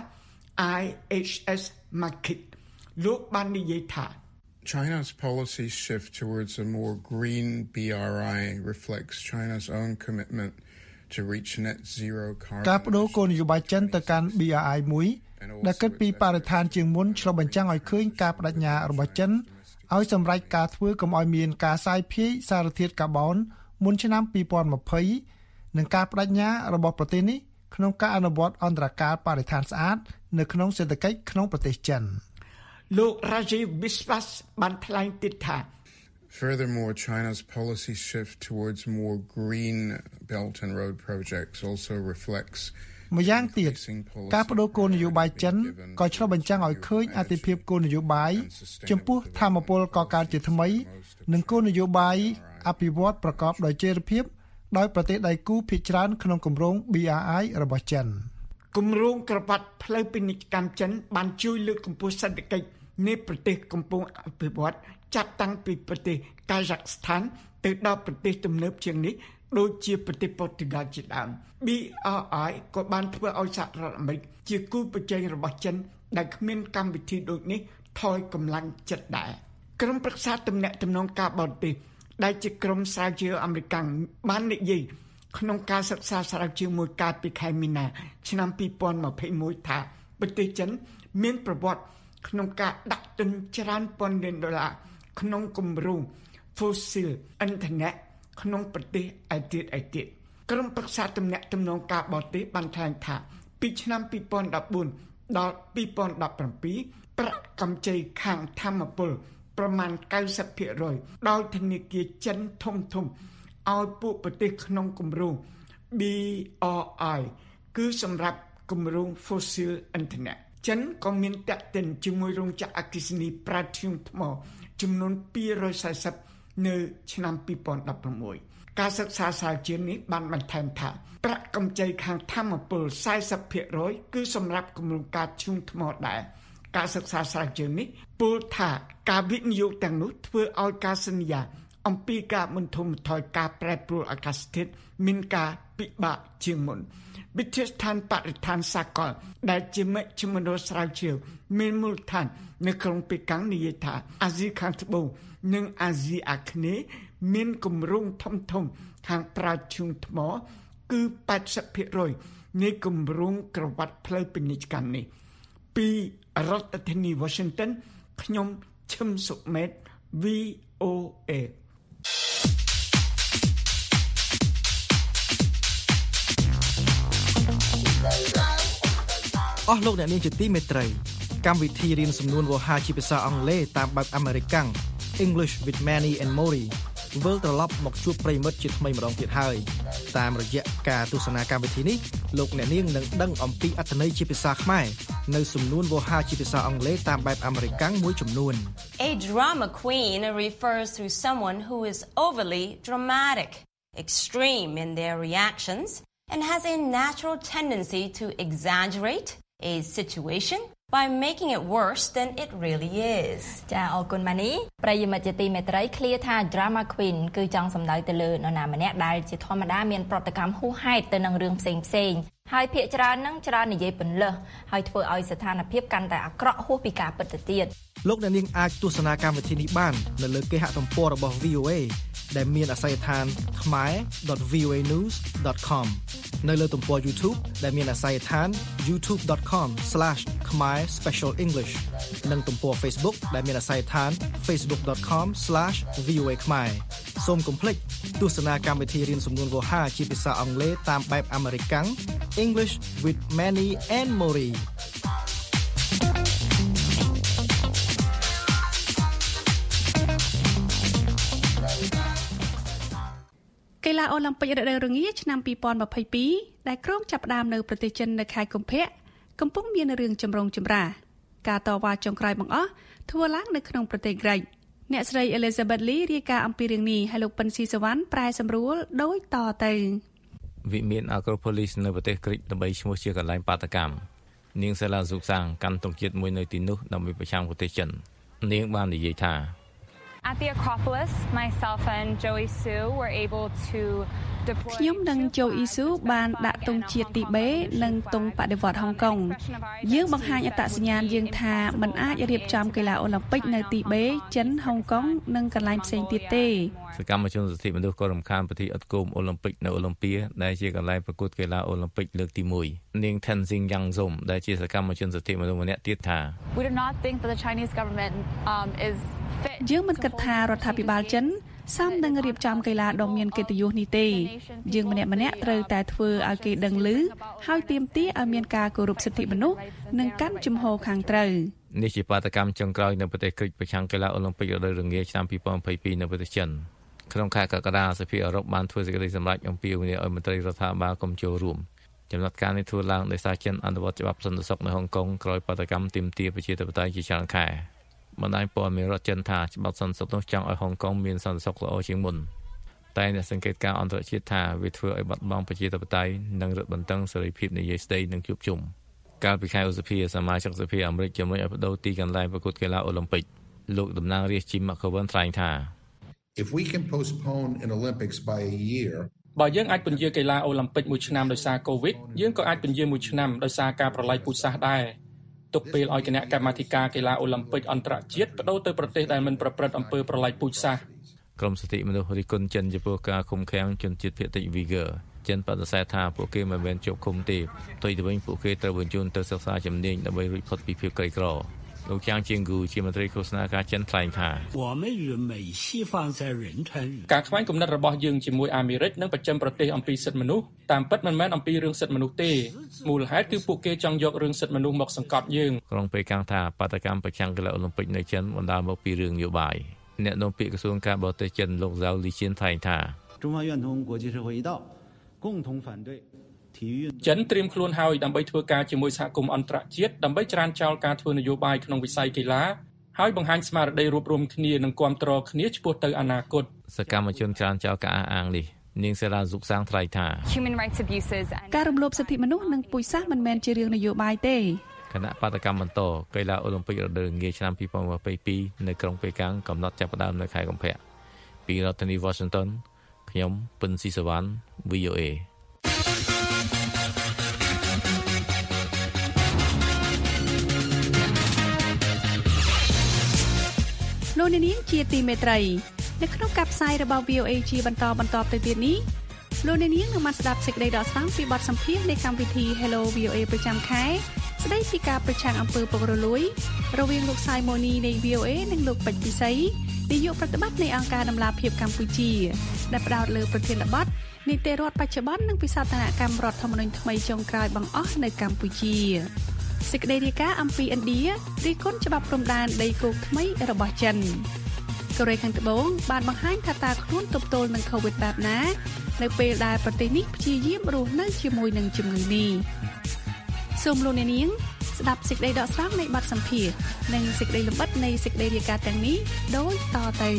IHS Markit លោកបាននិយាយថា China's policy shift towards a more green BRI reflects China's own commitment to reach net zero carbon. ការបដូរគោលនយោបាយចិនទៅកាន់ BRI មួយដែលគិតពីបរិស្ថានជាងមុនឆ្លុះបញ្ចាំងឲ្យឃើញការបដិញ្ញារបស់ចិនឲ្យសម្រេចការធ្វើកុំឲ្យមានការសាយភាយសារធាតុកាបូនមុនឆ្នាំ2020និងការបដិញ្ញារបស់ប្រទេសនេះក្នុងការអនុវត្តអន្តរការបរិស្ថានស្អាតនៅក្នុងសេដ្ឋកិច្ចក្នុងប្រទេសចិនលោក Rajiv Biswas បានថ្លែងទៀតថា Furthermore, China's policy shift towards more green belt and road projects also reflects ម្យ៉ាងទៀតការបដូរគោលនយោបាយចិនក៏ឆ្លុះបញ្ចាំងឲ្យឃើញអតិភិបគោលនយោបាយចំពោះធម្មពលកកើតជាថ្មីនិងគោលនយោបាយអភិវឌ្ឍប្រកបដោយចីរភាពដោយប្រទេសដៃគូភាគច្រើនក្នុងគម្រោង BRI របស់ចិនគម្រោងក្រវ៉ាត់ផ្លូវពាណិជ្ជកម្មចិនបានជួយលើកកម្ពស់សេដ្ឋកិច្ចនៃប្រទេសកំពុងអភិវឌ្ឍចាប់តាំងពីប្រទេសកាហ្សាក់ស្ថានទៅដល់ប្រទេសទំនើបជាងនេះដូចជាប្រទេសប៉ូទុយហ្គាល់ជាដើម BRI ក៏បានធ្វើឲ្យសហរដ្ឋអាមេរិកជាគូប្រជែងរបស់ចិនដែលគ្មានកម្មវិធីដូចនេះថយកម្លាំងចិត្តដែរក្រុមប្រឹក្សាទំនាក់ទំនងការបរទេសដែលជាក្រុមស្រាវជ្រាវអាមេរិកបាននិយាយក្នុងការសិក្សាស្រាវជ្រាវមួយកាលពីខែមីនាឆ្នាំ2021ថាប្រទេសចិនមានប្រវត្តិក្នុងការដាក់ទុនច្រើនពាន់លានដុល្លារក្នុងគម្រោង fossil ឥន្ធនៈក្នុងប្រទេសឯទៀតក្រុមប្រឹក្សាទំនាក់ទំនងការបរទេសបានថ្លែងថាពីឆ្នាំ2014ដល់2017ប្រាក់កម្ចីខាងធម្មពលប្រមាណ 90% ដោយធនាគារចិនធំឲ្យពួកប្រទេសក្នុងគម្រោង BRI គឺសម្រាប់គម្រោង fossil ឥន្ធនៈចិនក៏មានតាក់ទិនជាមួយរោងចក្រអគ្គិសនីប្រាធ្យូងថ្មចំនួន240នៅឆ្នាំ2016ការសិក្សាស្រាវជ្រាវនេះបានបន្ថែមថាប្រាក់កម្ចីខាងធម្មពល 40% គឺសម្រាប់គម្រោងការធ្យូងថ្មដែរការសិក្សាស្រាវជ្រាវនេះពោលថាការវិនិយោគទាំងនោះធ្វើឲ្យការសន្យាអំពីការបន្ធូរបន្ថយការប្រែប្រួលអាកាសធាតុមានការពិបាកជាងមុនវិទ្យាស្ថានបរិស្ថានសាកលដែលជាមជ្ឈមណ្ឌលស្រាវជ្រាវមានមូលដ្ឋាននៅក្រុងប៉េកាំងនិយាយថាអាស៊ីខាងត្បូងនិងអាស៊ីអាគ្នេយ៍មានគម្រោងធំខាងប្រើធ្យូងថ្មគឺ 80% នៃគម្រោងក្រវ៉ាត់ផ្លូវពាណិជ្ជកម្មនេះពីរដ្ឋធានី Washington ខ្ញុំឈឹមសុមេត VOA អស់លោកអ្នកនាងជាទីមេត្រីកម្មវិធីរៀនសំនួនវោហាជាភាសាអង់គ្លេសតាមបែបអាមេរិកាំង English with Manny and Mori វិលត្រឡប់មកជួបប្រិមិត្តជាថ្មីម្ដងទៀតហើយតាមរយៈការទស្សនាកម្មវិធីនេះលោកអ្នកនាងនឹងដឹងអំពីអត្ថន័យជាភាសាខ្មែរនៅសំនួនវោហាជាភាសាអង់គ្លេសតាមបែបអាមេរិកាំងមួយចំនួន A drama queen refers to someone who is overly dramatic, extreme in their reactions, and has a natural tendency to exaggerate a situation by making it worse than it really is. ចាអរគុណម៉ានីប្រិយមិត្តជាទីមេត្រីឃ្លាថា drama queen គឺចង់សំដៅទៅលើនរណាម្នាក់ដែលជាធម្មតាមានប្រតិកម្មហួសហេតុទៅនឹងរឿងផ្សេងហើយភាគច្រើននឹងច្រើននិយាយពន្លើសហើយធ្វើឲ្យស្ថានភាពកាន់តែអាក្រក់ហួសពីការពិតទៅទៀតលោកអ្នកនាងអាចទស្សនាកម្មវិធីនេះបាននៅលើគេហទំព័ររបស់ VOA ដែលមានអាសយដ្ឋាន khmer.voanews.com នៅលើទំព័រ YouTube ដែលមានអាសយដ្ឋាន youtube.com/khmer specialenglish និងទំព័រ Facebook ដែលមានអាសយដ្ឋាន facebook.com/voa khmer សូមកុំភ្លេចទស្សនាកម្មវិធីរៀនសំនួនវោហាជាភាសាអង់គ្លេសតាមបែបអាមេរិកាំង English with Manny and Mori កីឡាអូឡ িম্প ពិករដូវរងាឆ្នាំ2022ដែលក្រុងចាប់ផ្ដើមនៅប្រទេសចិននៅខែកុម្ភៈកំពុងមានរឿងចម្រូងចម្រាសការតវ៉ាចុងក្រោយបង្អស់ធ្វើឡើងនៅក្នុងប្រទេសក្រិកអ្នកស្រី Elizabeth Lee រាយការណ៍អំពីរឿងនេះហើយលោកប៉ិនស៊ីសវណ្ណប្រែសម្រួលដូចតទៅវិមាន Acropolis នៅប្រទេសក្រិកដើម្បីឈ្មោះជាកន្លែងបាតកម្មនាងសាឡាស៊ូសាងកាន់ទង់ជាតិមួយនៅទីនោះដើម្បីប្រឆាំងប្រទេសចិននាងបាននិយាយថា At the Acropolis, myself and Joey Sue were able to ខ្ញុំនិងโจអ៊ីស៊ូបានដាក់ទង់ជាតិទីបេនិងទង់បដិវត្តហុងកុងយើងបង្ហាញអត្តសញ្ញាណយើងថាមិនអាចរៀបចំកីឡាអូឡ িম্প ិកនៅទីបេចិនហុងកុងនិងកន្លែងផ្សេងទៀតទេសកម្មជនសិទ្ធិមនុស្សក៏រំខានពិធីអត់គោមអូឡ িম্প ិកនៅអូឡ িম্প ៀដែលជាកន្លែងប្រកួតកីឡាអូឡ িম্প ិកលើកទី1នាង Tenzing Yangzom ដែលជាសកម្មជនសិទ្ធិមនុស្សម្នាក់ទៀតថា We do not think that the Chinese government is fit យើងមិនគិតថារដ្ឋាភិបាលចិនសមនឹងរៀបចំកីឡាដ៏មានកិត្តិយសនេះទេយើងម្នាក់ត្រូវតែធ្វើឲ្យគេដឹងឮហើយទាមទារឲ្យមានការគោរពសិទ្ធិមនុស្សនិងកាន់ជំហរខាងត្រូវនេះជាបាតកម្មចុងក្រោយនៅប្រទេសក្រិចប្រឆាំងកីឡាអូឡ িম্প ិករដូវរងាឆ្នាំ2022នៅប្រទេសចិនក្នុងខែកក្កដាសភាអឺរ៉ុបបានធ្វើសេចក្តីសម្រេចអំពាវនាវឲ្យមន្ត្រីរដ្ឋាភិបាលគ្រប់ចូលរួមចំណាត់ការនេះធ្វើឡើងដោយសារចិនអនុវត្តច្បាប់សន្តិសុខនៅហុងកុងក្រោយបាតកម្មទាមទារប្រជាធិបតេយ្យជាច្រើនខែបណ្ដាញព័ត៌មានរដ្ឋចិនថាច្បាប់សន្តិសុខនោះចង់ឲ្យហុងកុងមានសន្តិសុខល្អជាងមុនតែអ្នកសង្កេតការណ៍អន្តរជាតិថាវាធ្វើឲ្យបាត់បង់ប្រជាធិបតេយ្យនិងរឹតបន្តឹងសេរីភាពនិយាយស្ដីនិងជួបជុំកាលពីខែឧសភាសមាជិកសភាអាមេរិកជំរុញឲ្យបដូរទីកន្លែងប្រកួតកីឡាអូឡ িম্প ិកលោកតំណាងរាស្ត្រ Jim McGovern ថ្លែងថា If we can postpone an Olympics by a year បើយើងអាចពន្យាកីឡាអូឡ িম্প ិកមួយឆ្នាំដោយសារ COVID យើងក៏អាចពន្យាមួយឆ្នាំដោយសារការប្រឡាយពូជសាសន៍ដែរទុកពេលឲ្យគណៈកម្មាធិការកីឡាអូឡ িম্প ិកអន្តរជាតិបដូរទៅប្រទេសដែលមិនប្រព្រឹត្តអំពើប្រឡាយពូជសាសន៍ក្រមសិទ្ធិមនុស្សរិះគន់ចិនចំពោះការឃុំឃាំងជនជាតិភាគតិច Uyghur ចិនបដិសេធថាពួកគេមិនមែនជាប់ឃុំទេផ្ទុយទៅវិញពួកគេត្រូវបញ្ជូនទៅសិក្សាជំនាញដើម្បីរួចផុតពីភាពក្រីក្រលោកចាងជាងគូជាមន្ត្រីឃោសនាការចិនថ្លែងថាការខ្វែងគំនិតរបស់យើងជាមួយអាមេរិកនិងបច្ចិមប្រទេសអំពីសិទ្ធិមនុស្សតាមពិតមិនមែនអំពីរឿងសិទ្ធិមនុស្សទេមូលហេតុគឺពួកគេចង់យករឿងសិទ្ធិមនុស្សមកសង្កត់យើងក្រុងប៉េកាំងថាបាតកម្មប្រឆាំងកីឡាអូឡ িম্প ិកនៅចិនបណ្ដាលមកពីរឿងនយោបាយអ្នកនាំពាក្យក្រសួងការបរទេសចិនលោកហ្សាវលីឈៀនថ្លែងថាចិនត្រៀមខ្លួនហើយដើម្បីធ្វើការជាមួយសហគមន៍អន្តរជាតិដើម្បីច្រានចោលការធ្វើនយោបាយក្នុងវិស័យកីឡាហើយបង្ហាញស្មារតីរួបរวมគ្នានិងគាំទ្រគ្នាឆ្ពោះទៅអនាគតសកម្មជនច្រានចោលការអះអាងនេះនាងសេរាស៊ុកសាងថ្លែងថាការរំលោភសិទ្ធិមនុស្សនិងពូជសាសន៍មិនមែនជារឿងនយោបាយទេគណៈបាតកម្មបន្តកីឡាអូឡ িম্প ិករដូវរងាឆ្នាំ2022នៅក្រុងប៉េកាំងកំណត់ចាប់ផ្ដើមនៅខែកុម្ភៈពីរដ្ឋធានី Washington ខ្ញុំពិនស៊ីសវណ្ណ VOA លោកនាងជាទីមេត្រីនៅក្នុងការផ្សាយរបស់ VOA ជាបន្តទៅទៀតនេះលោកនាងនឹងបានស្ដាប់សេចក្តីដកស្រង់ពីបទសម្ភាសន៍នៃកម្មវិធី Hello VOA ប្រចាំខែស្ដីពីការប្រឆាំងអំពើពុករលួយរវាងលោកសាយម៉ូនីនៃ VOA និងលោកពេជ្រពិសីនាយកប្រតិបត្តិនៃអង្គការដំឡាភិបកម្ពុជាដែលផ្ដោតលើប្រធានបទនីតិរដ្ឋបច្ចុប្បន្ននិងវិសោធនកម្មរដ្ឋធម្មនុញ្ញថ្មីចុងក្រោយបង្អស់នៅកម្ពុជាសេចក្តីរាយការណ៍អំពីឥណ្ឌារិះគន់ច្បាប់ព្រំដែនដីគោកថ្មីរបស់ចិនកូរ៉េខាងត្បូងបានបង្ហាញថាតើខ្លួនទប់ទល់នឹង COVID បែបណានៅពេលដែលប្រទេសនេះព្យាយាមរស់នៅជាមួយនឹងជំងឺនេះសូមលោកអ្នកនាងស្ដាប់សេចក្តីដកស្រង់នៃបទសម្ភាសន៍និងសេចក្តីលម្អិតនៃសេចក្តីរាយការណ៍ទាំងនេះដូចតទៅ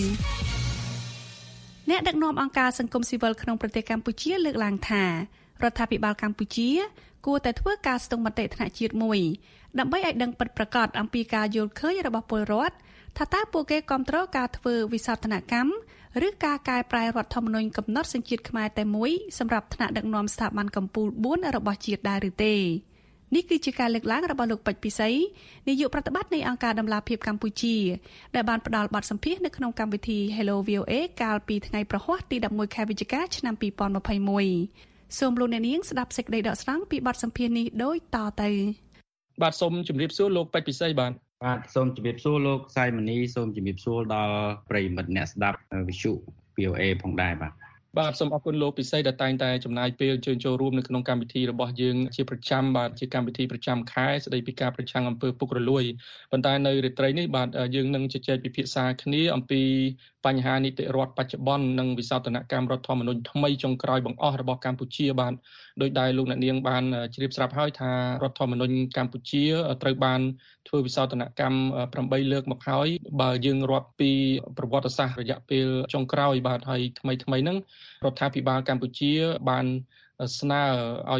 អ្នកដឹកនាំអង្គការសង្គមស៊ីវិលក្នុងប្រទេសកម្ពុជាលើកឡើងថារដ្ឋាភិបាលកម្ពុជាគួរតែធ្វើការស្ទង់មតិថ្នាក់ជាតិមួយដើម្បីឲ្យដឹងពិតប្រាកដអំពីការយល់ឃើញរបស់ពលរដ្ឋថាតើពួកគេគាំទ្រការធ្វើវិសោធនកម្មឬការកែប្រែរដ្ឋធម្មនុញ្ញកំណត់សញ្ជាតិខ្មែរតែមួយសម្រាប់ថ្នាក់ដឹកនាំស្ថាប័នកម្ពុជា4របស់ជាតិដែរឬទេនេះគឺជាការលើកឡើងរបស់លោកពេជ្រពិសីនាយកប្រតិបត្តិនៃអង្គការដំឡាភិបកម្ពុជាដែលបានផ្ដល់បទសម្ភាសន៍នៅក្នុងកម្មវិធី Hello VOA កាលពីថ្ងៃប្រហ័សទី11ខែវិច្ឆិកាឆ្នាំ2021សូមលោកអ្នកនាងស្ដាប់សេចក្តីដកស្រង់ពីបទសម្ភាសន៍នេះដូចតទៅបាទសូមជម្រាបសួរលោកពេជ្រពិសីបាទសូមជម្រាបសួរលោកសាយមនីសូមជម្រាបសួរដល់ប្រិយមិត្តអ្នកស្ដាប់វិទ្យុ VOA ផងដែរបាទសូមអរគុណលោកពិសីដែលតែងតែចំណាយពេលជើញចូលរួមនៅក្នុងកម្មវិធីរបស់យើងជាប្រចាំបាទជាកម្មវិធីប្រចាំខែស្ដីពីការប្រឆាំងអំពើពុករលួយប៉ុន្តែនៅរាត្រីនេះបាទយើងនឹងជជែកពិភាក្សាគ្នាអំពីបញ្ហានីតិរដ្ឋបច្ចុប្បន្ននិងវិសោធនកម្មរដ្ឋធម្មនុញ្ញថ្មីចុងក្រោយបង្អស់របស់កម្ពុជាបាទដោយដែលលោកអ្នកនាងបានជ្រាបស្រាប់ហើយថារដ្ឋធម្មនុញ្ញកម្ពុជាត្រូវបានធ្វើវិសោធនកម្ម8លើកមកហើយបើយើងរាប់ពីប្រវត្តិសាស្ត្ររយៈពេលចុងក្រោយបាទហើយថ្មីហ្នឹងរដ្ឋាភិបាលកម្ពុជាបានស្នើឲ្យមាន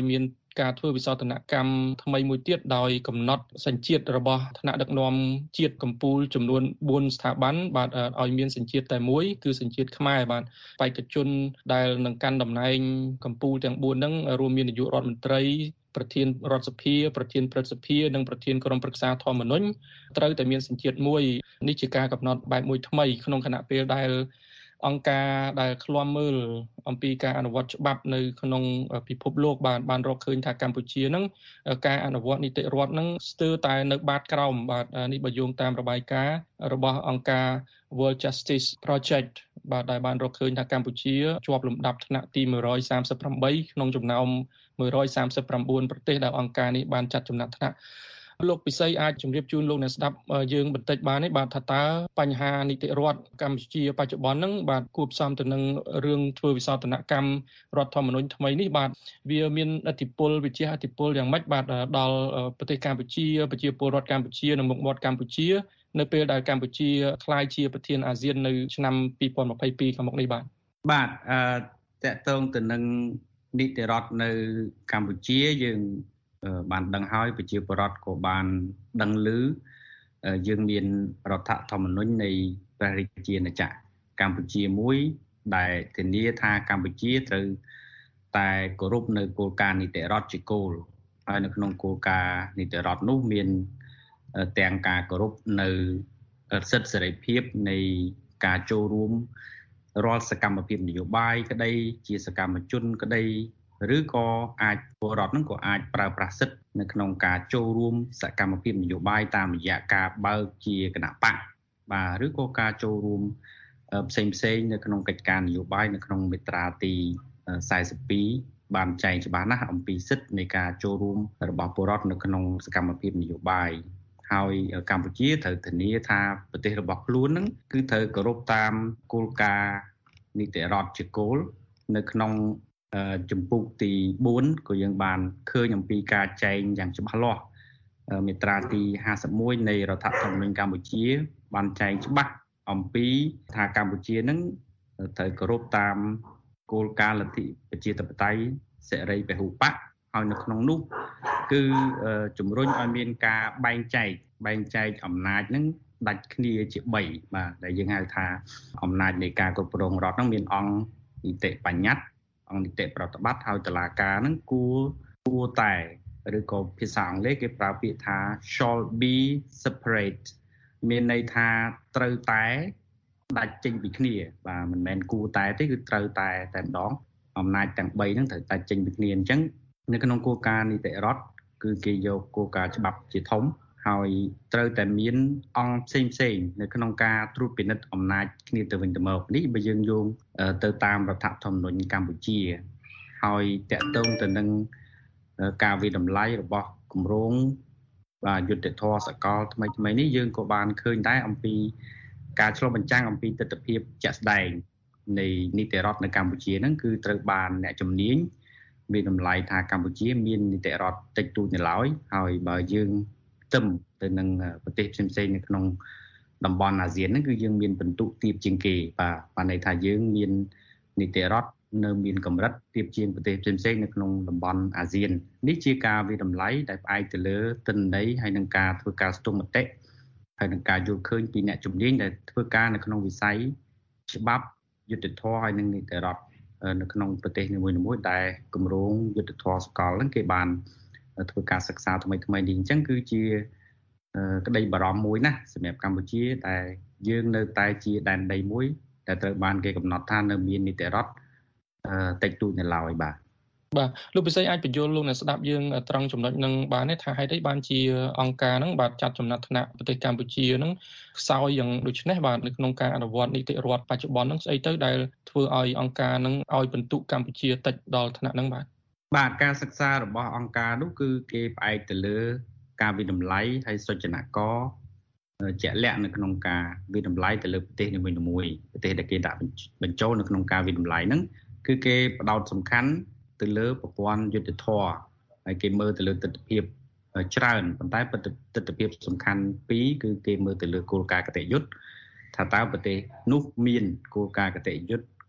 ការធ្វើវិសោធនកម្មថ្មីមួយទៀតដោយកំណត់សញ្ជាតិរបស់ថ្នាក់ដឹកនាំជាតិកម្ពុជាចំនួន4ស្ថាប័នបាទឲ្យមានសញ្ជាតិតែមួយគឺសញ្ជាតិខ្មែរបាទបេក្ខជនដែលនឹងកាន់តំណែងកម្ពុជាទាំង4ហ្នឹងរួមមាននាយករដ្ឋមន្ត្រីប្រធានរដ្ឋសភាប្រធានព្រឹទ្ធសភានិងប្រធានក្រុមប្រឹក្សាធម្មនុញ្ញត្រូវតែមានសញ្ជាតិមួយនេះជាការកំណត់បែបមួយថ្មីក្នុងគណៈពេលដែលអង្គការដែលឃ្លាំមើលអំពីការអនុវត្តច្បាប់នៅក្នុងពិភពលោកបានរកឃើញថាកម្ពុជានឹងការអនុវត្តនីតិរដ្ឋនឹងស្ទើរតែនៅបាតក្រោមបាទនេះបើយោងតាមរបាយការណ៍របស់អង្គការ World Justice Project បាទដែលបានរកឃើញថាកម្ពុជាជាប់លំដាប់ថ្នាក់ទី138ក្នុងចំណោម139ប្រទេសដែលអង្គការនេះបានចាត់ចំណាត់ថ្នាក់លោកពិសីអាចជម្រាបជូនលោកអ្នកស្ដាប់យើងបន្តិចបានទេបាទថាតើបញ្ហានីតិរដ្ឋកម្ពុជាបច្ចុប្បន្នហ្នឹងបាទគួបផ្សំទៅនឹងរឿងធ្វើវិសោធនកម្មរដ្ឋធម្មនុញ្ញថ្មីនេះបាទវាមានឥទ្ធិពលវិជាឥទ្ធិពលយ៉ាងម៉េចបាទដល់ប្រទេសកម្ពុជាប្រជាពលរដ្ឋកម្ពុជានិងមុខមាត់កម្ពុជានៅពេលដែលកម្ពុជាក្លាយជាប្រធានអាស៊ាននៅឆ្នាំ2022ខាងមុខនេះបាទតកតងទៅនឹងនីតិរដ្ឋនៅកម្ពុជាយើងបានដឹងហើយប្រជាពលរដ្ឋក៏បានដឹងឮយើងមានរដ្ឋធម្មនុញ្ញនៃព្រះរាជាណាចក្រកម្ពុជាមួយដែលធានាថាកម្ពុជាត្រូវតែគោរពនៅគោលការណ៍នីតិរដ្ឋជាគោលហើយនៅក្នុងគោលការណ៍នីតិរដ្ឋនោះមានទាំងការគោរពនៅសិទ្ធិសេរីភាពនៃការចូលរួមរាល់សកម្មភាពនយោបាយក្តីជាសកម្មជនក្តីឬក៏អាចពលរដ្ឋនឹងក៏អាចប្រើប្រាស់សិទ្ធិនៅក្នុងការចូលរួមសកម្មភាពនយោបាយតាមរយៈការបើកជាគណៈបកបាទឬក៏ការចូលរួមផ្សេងនៅក្នុងកិច្ចការនយោបាយនៅក្នុងមាត្រាទី42បានចែងច្បាស់ណាស់អំពីសិទ្ធិនៃការចូលរួមរបស់ពលរដ្ឋនៅក្នុងសកម្មភាពនយោបាយហើយកម្ពុជាត្រូវធានាថាប្រទេសរបស់ខ្លួននឹងគឺត្រូវគោរពតាមគោលការណ៍នីតិរដ្ឋជាគោលនៅក្នុងជំពូកទី4ក៏យើងបានឃើញអំពីការចែងយ៉ាងច្បាស់លាស់មាត្រាទី51នៃរដ្ឋធម្មនុញ្ញកម្ពុជាបានចែងច្បាស់អំពីថាកម្ពុជានឹងត្រូវគោរពតាមគោលការណ៍លទ្ធិប្រជាធិបតេយ្យសេរីពហុបកហើយនៅក្នុងនោះគឺជំរុញឲ្យមានការបែងចែកអំណាចនឹងដាច់គ្នាជា3បាទដែលយើងហៅថាអំណាចនៃការគ្រប់គ្រងរដ្ឋនឹងមានអង្គនីតិបញ្ញត្តិអង្គនីតិប្រតិបត្តិហើយតុលាការនឹងគួរតែឬក៏ភាសាអង់គ្លេសគេប្រើពាក្យថា shall be separate មានន័យថាត្រូវតែដាច់ចេញពីគ្នាបាទមិនមែនគួរតែទេគឺត្រូវតែម្ដងអំណាចទាំង3ហ្នឹងត្រូវតែចេញពីគ្នាអញ្ចឹងនៅក្នុងគោលការណ៍នីតិរដ្ឋគឺគេយកគោលការណ៍ច្បាប់ជាធំហើយត្រូវតែមានអង្គផ្សេងនៅក្នុងការត្រួតពិនិត្យអំណាចគ្នាទៅវិញទៅមកនេះបើយើងយោងទៅតាមរដ្ឋធម្មនុញ្ញកម្ពុជាហើយតកតងទៅនឹងការវិតម្លៃរបស់គម្រោងយុត្តិធម៌សកលថ្មីនេះយើងក៏បានឃើញដែរអំពីការឆ្លុះបញ្ចាំងអំពីទស្សនវិជ្ជាជាក់ស្ដែងនៃនីតិរដ្ឋនៅកម្ពុជាហ្នឹងគឺត្រូវបានអ្នកជំនាញវិតម្លៃថាកម្ពុជាមាននីតិរដ្ឋតិចតួចនៅឡើយហើយបើយើងទៅនឹងប្រទេសផ្សេងៗនៅក្នុងតំបន់អាស៊ានហ្នឹងគឺយើងមានពិន្ទុទាបជាងគេបាទន័យថាយើងមាននីតិរដ្ឋនៅមានកម្រិតទាបជាងប្រទេសផ្សេងៗនៅក្នុងតំបន់អាស៊ាននេះជាការវិតម្លៃដែលផ្អែកទៅលើទិន្នន័យហើយនឹងការធ្វើការស្ទង់មតិហើយនឹងការយល់ឃើញពីអ្នកជំនាញដែលធ្វើការនៅក្នុងវិស័យច្បាប់យុត្តិធម៌ហើយនឹងនីតិរដ្ឋនៅក្នុងប្រទេសនីមួយៗដែលគម្រោងយុត្តិធម៌សកលហ្នឹងគេបានធ្វើការសិក្សាថ្មីនេះអញ្ចឹងគឺជាក្តីបារម្ភមួយណាសម្រាប់កម្ពុជាដែលយើងនៅតែជាដែនដីមួយដែលត្រូវបានគេកំណត់ថានៅមាននីតិរដ្ឋតិចតួចនៅឡើយបាទលោកពិសីអាចបញ្យល់លោកអ្នកស្ដាប់យើងត្រង់ចំណុចនឹងបានទេថាហេតុអីបានជាអង្គការហ្នឹងបាទចាត់ចំណាត់ថ្នាក់ប្រទេសកម្ពុជាហ្នឹងខ្សោយយ៉ាងដូចនេះបាទនៅក្នុងការអនុវត្តនីតិរដ្ឋបច្ចុប្បន្នហ្នឹងស្អីទៅដែលធ្វើឲ្យអង្គការហ្នឹងឲ្យពិន្ទុកម្ពុជាតិចដល់ថ្នាក់ហ្នឹងបាទការសិក្សារបស់អង្គការនោះគឺគេផ្អែកទៅលើការវិតម្លៃហើយសុចនាករជាក់លាក់នៅក្នុងការវិតម្លៃទៅលើប្រទេសនីមួយៗប្រទេសដែលគេដាក់បញ្ចូលនៅក្នុងការវិតម្លៃហ្នឹងគឺគេផ្ដោតសំខាន់ទៅលើប្រព័ន្ធយុត្តិធម៌ហើយគេមើលទៅលើទស្សនវិជ្ជាច្រើនប៉ុន្តែទស្សនវិជ្ជាសំខាន់2គឺគេមើលទៅលើគោលការណ៍គតិយុត្តថាតើប្រទេសនោះមានគោលការណ៍គតិយុត្ត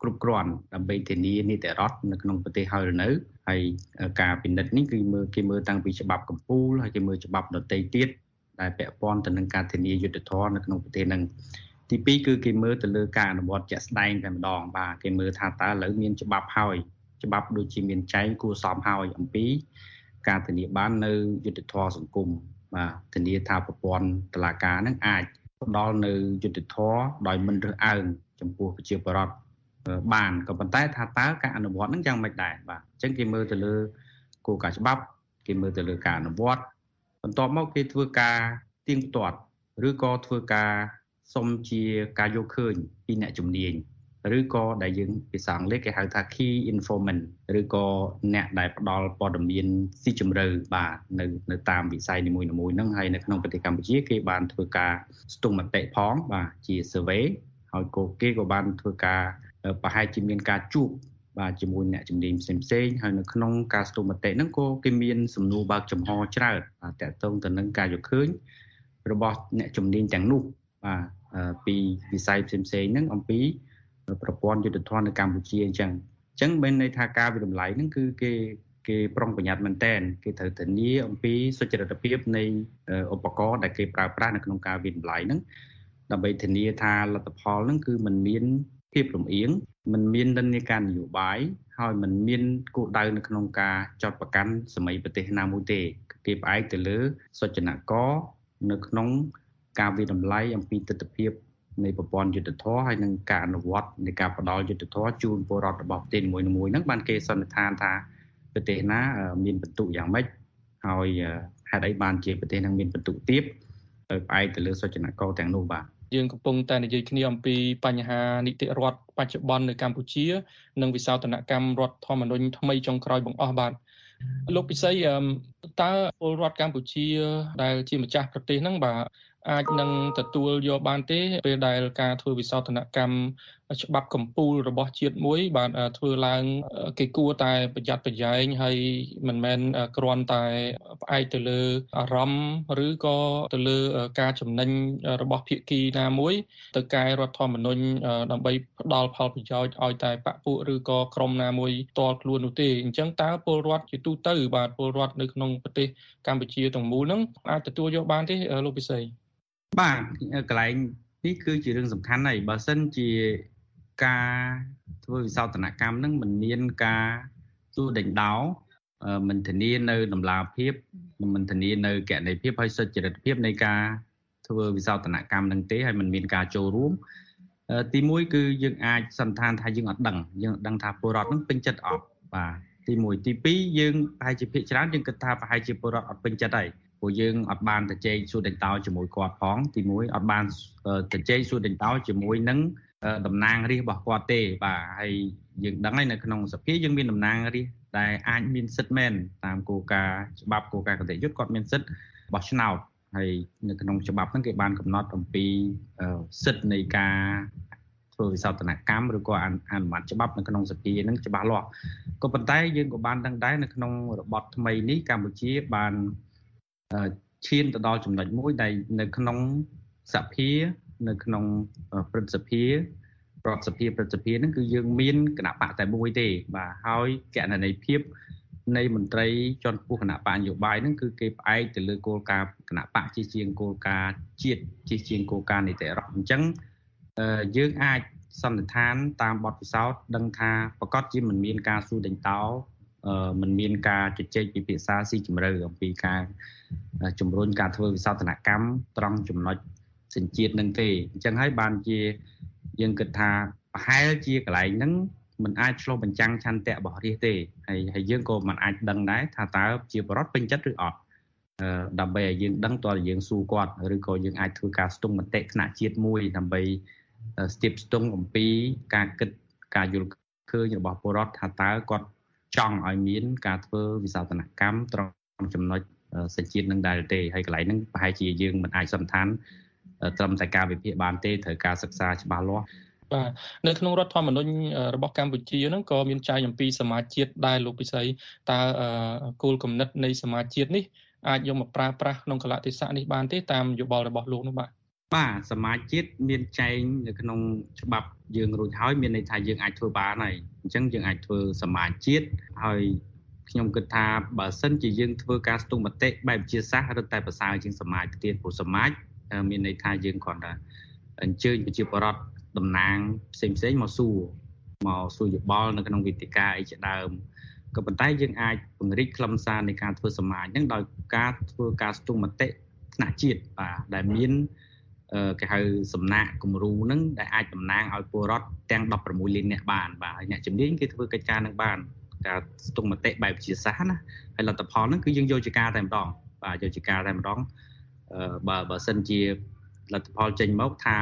គ្រប់គ្រាន់ដើម្បីធានានីតិរដ្ឋនៅក្នុងប្រទេសហើយនៅហើយការពិនិត្យនេះគឺគេមើលតាំងពីច្បាប់កម្ពុជាហើយគេមើលច្បាប់ដទៃទៀតដែលពាក់ព័ន្ធទៅនឹងការធានាយុត្តិធម៌នៅក្នុងប្រទេសនឹងទី2គឺគេមើលទៅលើការអនុវត្តជាក់ស្ដែងតែម្ដងបាទគេមើលថាតើឥឡូវមានច្បាប់ហើយច្បាប់ដូចជាមានចែងគួរសមហើយអំពីការធានាបាននៅយុត្តិធម៌សង្គមបាទធានាថាប្រព័ន្ធតុលាការនឹងអាចផ្ដល់នៅយុត្តិធម៌ដោយមិនរើសអើងចំពោះប្រជាពលរដ្ឋបានក៏ប៉ុន្តែថាតើការអនុវត្តនឹងយ៉ាងម៉េចដែរបាទអញ្ចឹងគេមើលទៅលើគោលការណ៍ច្បាប់គេមើលទៅលើការអនុវត្តបន្ទាប់មកគេធ្វើការទៀងទាត់ឬក៏ធ្វើការសុំជាការយកឃើញពីអ្នកជំនាញឬក៏ដែលយើងភាសាអង់គ្លេសគេហៅថា key informant ឬក៏អ្នកដែលផ្ដល់ព័ត៌មានស៊ីជម្រៅបាទនៅតាមវិស័យនីមួយៗហ្នឹងហើយនៅក្នុងប្រទេសកម្ពុជាគេបានធ្វើការស្ទង់មតិផងបាទជា survey ហើយគេក៏បានធ្វើការប្រហែលជាមានការជួបបាទជាមួយអ្នកជំនាញផ្សេងៗហើយនៅក្នុងការស្ទង់មតិហ្នឹងក៏គេមានសំណួរបើកចំហច្រើនបាទតាក់ទងទៅនឹងការយកឃើញរបស់អ្នកជំនាញទាំងនោះបាទពីវិស័យផ្សេងៗហ្នឹងអំពីប្រព័ន្ធយុត្តិធម៌នៅកម្ពុជាអញ្ចឹងមានន័យថាការវិតម្លៃហ្នឹងគឺគេប្រុងប្រយ័ត្នមែនទែនគេត្រូវធានាអំពីសុចរិតភាពនៃឧបករណ៍ដែលគេប្រើប្រាស់នៅក្នុងការវិតម្លៃហ្នឹងដើម្បីធានាថាលទ្ធផលហ្នឹងគឺมันមានភាពលំអៀងมันមាននិន្នាការនយោបាយហើយมันមានគោលដៅនៅក្នុងការចោទប្រកាន់សម័យប្រទេសណាមួយទេគេផ្អែកទៅលើសុចនាករនៅក្នុងការវិតម្លៃអំពីទស្សនវិជ្ជានៃប្រព័ន្ធយុត្តិធម៌ហើយនឹងការអនុវត្តនៃការផ្ដល់យុត្តិធម៌ជូនពលរដ្ឋរបស់ប្រទេសនីមួយៗហ្នឹងបានគេសន្និដ្ឋានថាប្រទេសណាមានពិន្ទុយ៉ាងម៉េចហើយហេតុអីបានជាប្រទេសហ្នឹងមានពិន្ទុទាបទៅផ្អែកទៅលើសុចនាករទាំងនោះបាទយើងកំពុងតែនិយាយគ្នាអំពីបញ្ហានីតិរដ្ឋបច្ចុប្បន្ននៅកម្ពុជានិងវិសោធនកម្មរដ្ឋធម្មនុញ្ញថ្មីចុងក្រោយបង្អស់បាទលោកពិសីតើពលរដ្ឋកម្ពុជាដែលជាម្ចាស់ប្រទេសហ្នឹងបាទអាចនឹងទទួលយកបានទេពេលដែលការធ្វើវិសោធនកម្មច្បាប់កម្ពុជារបស់ជាតិមួយបានធ្វើឡើងគេគួរតែប្រយ័ត្នប្រយែងហើយមិនមែនគ្រាន់តែផ្អែកទៅលើអារម្មណ៍ឬក៏ទៅលើការចំណេញរបស់ភាគីណាមួយទៅកែរដ្ឋធម្មនុញ្ញដើម្បីផ្ដល់ផលប្រយោជន៍ឲ្យតែបកពួកឬក៏ក្រុមណាមួយផ្ទាល់ខ្លួននោះទេអញ្ចឹងតើពលរដ្ឋជាទូទៅបាទពលរដ្ឋនៅក្នុងប្រទេសកម្ពុជាទាំងមូលហ្នឹងអាចទទួលយកបានទេលោកពិសីបាទកន្លែងនេះគឺជារឿងសំខាន់ហើយបើសិនជាការធ្វើវិសោធនកម្មហ្នឹងមិនមានការសួរដេញដោមិនធានានៅតម្លាភាពមិនធានានៅគណនេយ្យភាពហើយសុចរិតភាពនៃការធ្វើវិសោធនកម្មហ្នឹងទេហើយមិនមានការចូលរួមទី1គឺយើងអាចសន្និដ្ឋានថាយើងអត់ដឹងថាពលរដ្ឋហ្នឹងពេញចិត្តអត់បាទទី1ទី2យើងប្រហែលជាភាគច្រើនយើងគិតថាប្រហែលជាពលរដ្ឋអត់ពេញចិត្តហើយព្រោះយើងអត់បានទៅជែកសួរដេញដោជាមួយគាត់ផងទី1អត់បានទៅជែកសួរដេញដោជាមួយនឹងតំណាងរាស្ត្ររបស់គាត់ទេបាទហើយយើងដឹងហើយនៅក្នុងសភាយើងមានតំណាងរាស្ត្រដែលអាចមានសិទ្ធិមែនតាមគោលការណ៍ច្បាប់គោលការណ៍គតិយុត្តគាត់មានសិទ្ធិបោះឆ្នោតហើយនៅក្នុងច្បាប់ហ្នឹងគេបានកំណត់អំពីសិទ្ធិនៃការធ្វើវិសោធនកម្មឬក៏អនុម័តច្បាប់នៅក្នុងសភាហ្នឹងច្បាស់លាស់ក៏ប៉ុន្តែយើងក៏បានដឹងដែរនៅក្នុងរបបថ្មីនេះកម្ពុជាបានឈានទៅដល់ចំណុចមួយដែលនៅក្នុងសភានៅក្នុងព្រឹទ្ធសភារដ្ឋសភាព្រឹទ្ធសភាហ្នឹងគឺយើងមានគណៈបកតែមួយទេបាទហើយគណនេយ្យភាពនៃមន្ត្រីជាន់ខ្ពស់គណៈបកនយោបាយហ្នឹងគឺគេផ្អែកទៅលើគោលការណ៍គណៈបកជាងគោលការណ៍ជាតិជាងគោលការណ៍នីតិរដ្ឋអញ្ចឹងយើងអាចសន្និដ្ឋានតាមបទពិសោធន៍ដឹងថាប្រកាសជាមិនមានការសួរដេញដោមិនមានការជជែកពិភាក្សាស៊ីជម្រៅអំពីការជំរុញការធ្វើវិសោធនកម្មត្រង់ចំណុចសញ្ជាតិនឹងទេអញ្ចឹងហើយបានជាយើងគិតថាប្រហែលជាកន្លែងហ្នឹងមិនអាចឆ្លុះបញ្ចាំងឆន្ទៈរបស់រាស្ត្រទេហើយយើងក៏មិនអាចដឹងដែរថាតើជាបរិបទពេញចិត្តឬអត់ដើម្បីឲ្យយើងដឹងតើយើងសួរគាត់ឬក៏យើងអាចធ្វើការស្ទង់មតិថ្នាក់ជាតិមួយដើម្បីស្ទាបស្ទង់អំពីការគិតការយល់ឃើញរបស់ពលរដ្ឋថាតើគាត់ចង់ឲ្យមានការធ្វើវិសោធនកម្មត្រង់ចំណុចសញ្ជាតិនឹងដែរទេហើយកន្លែងហ្នឹងប្រហែលជាយើងមិនអាចសន្និដ្ឋានត្រឹមតែការវិភាគបានទេត្រូវការសិក្សាច្បាស់លាស់បាទនៅក្នុងរដ្ឋធម្មនុញ្ញរបស់កម្ពុជាហ្នឹងក៏មានចែងអំពីសមាជជាតិដែរលោកពិសីតើគោលគំនិតនៃសមាជជាតិនេះអាចយកមកប្រើប្រាស់ក្នុងកលៈទេសៈនេះបានទេតាមយោបល់របស់លោកនោះបាទបាទសមាជិកមានចែងនៅក្នុងច្បាប់យើងរួចហើយមានន័យថាយើងអាចធ្វើបានហើយអញ្ចឹងយើងអាចធ្វើសមាជិកហើយខ្ញុំគិតថាបើសិនជាយើងធ្វើការស្ទង់មតិបែបវិទ្យាសាស្ត្ររឹតតែប្រសើរជាងសមាជទៀតព្រោះសមាជមានន័យថាយើងគ្រាន់តែអញ្ជើញប្រជាពលរដ្ឋតំណាងផ្សេងៗមកសួរយោបល់នៅក្នុងវេទិកាអីជាដើមក៏ប៉ុន្តែយើងអាចពង្រីកខ្លឹមសារនៃការធ្វើសមាជហ្នឹងដោយការធ្វើការស្ទង់មតិថ្នាក់ជាតិបាទដែលមានគេហៅសំណាក់គំរូហ្នឹងដែលអាចតំណាងឲ្យពលរដ្ឋទាំង16លាននាក់បានបាទហើយអ្នកជំនាញគេធ្វើកិច្ចការនឹងបានការស្ទង់មតិបែបវិទ្យាសាស្ត្រណាហើយលទ្ធផលហ្នឹងគឺយើងយកជាការតែម្ដងបាទយកជាការតែម្ដងបើសិនជាលទ្ធផលចេញមកថា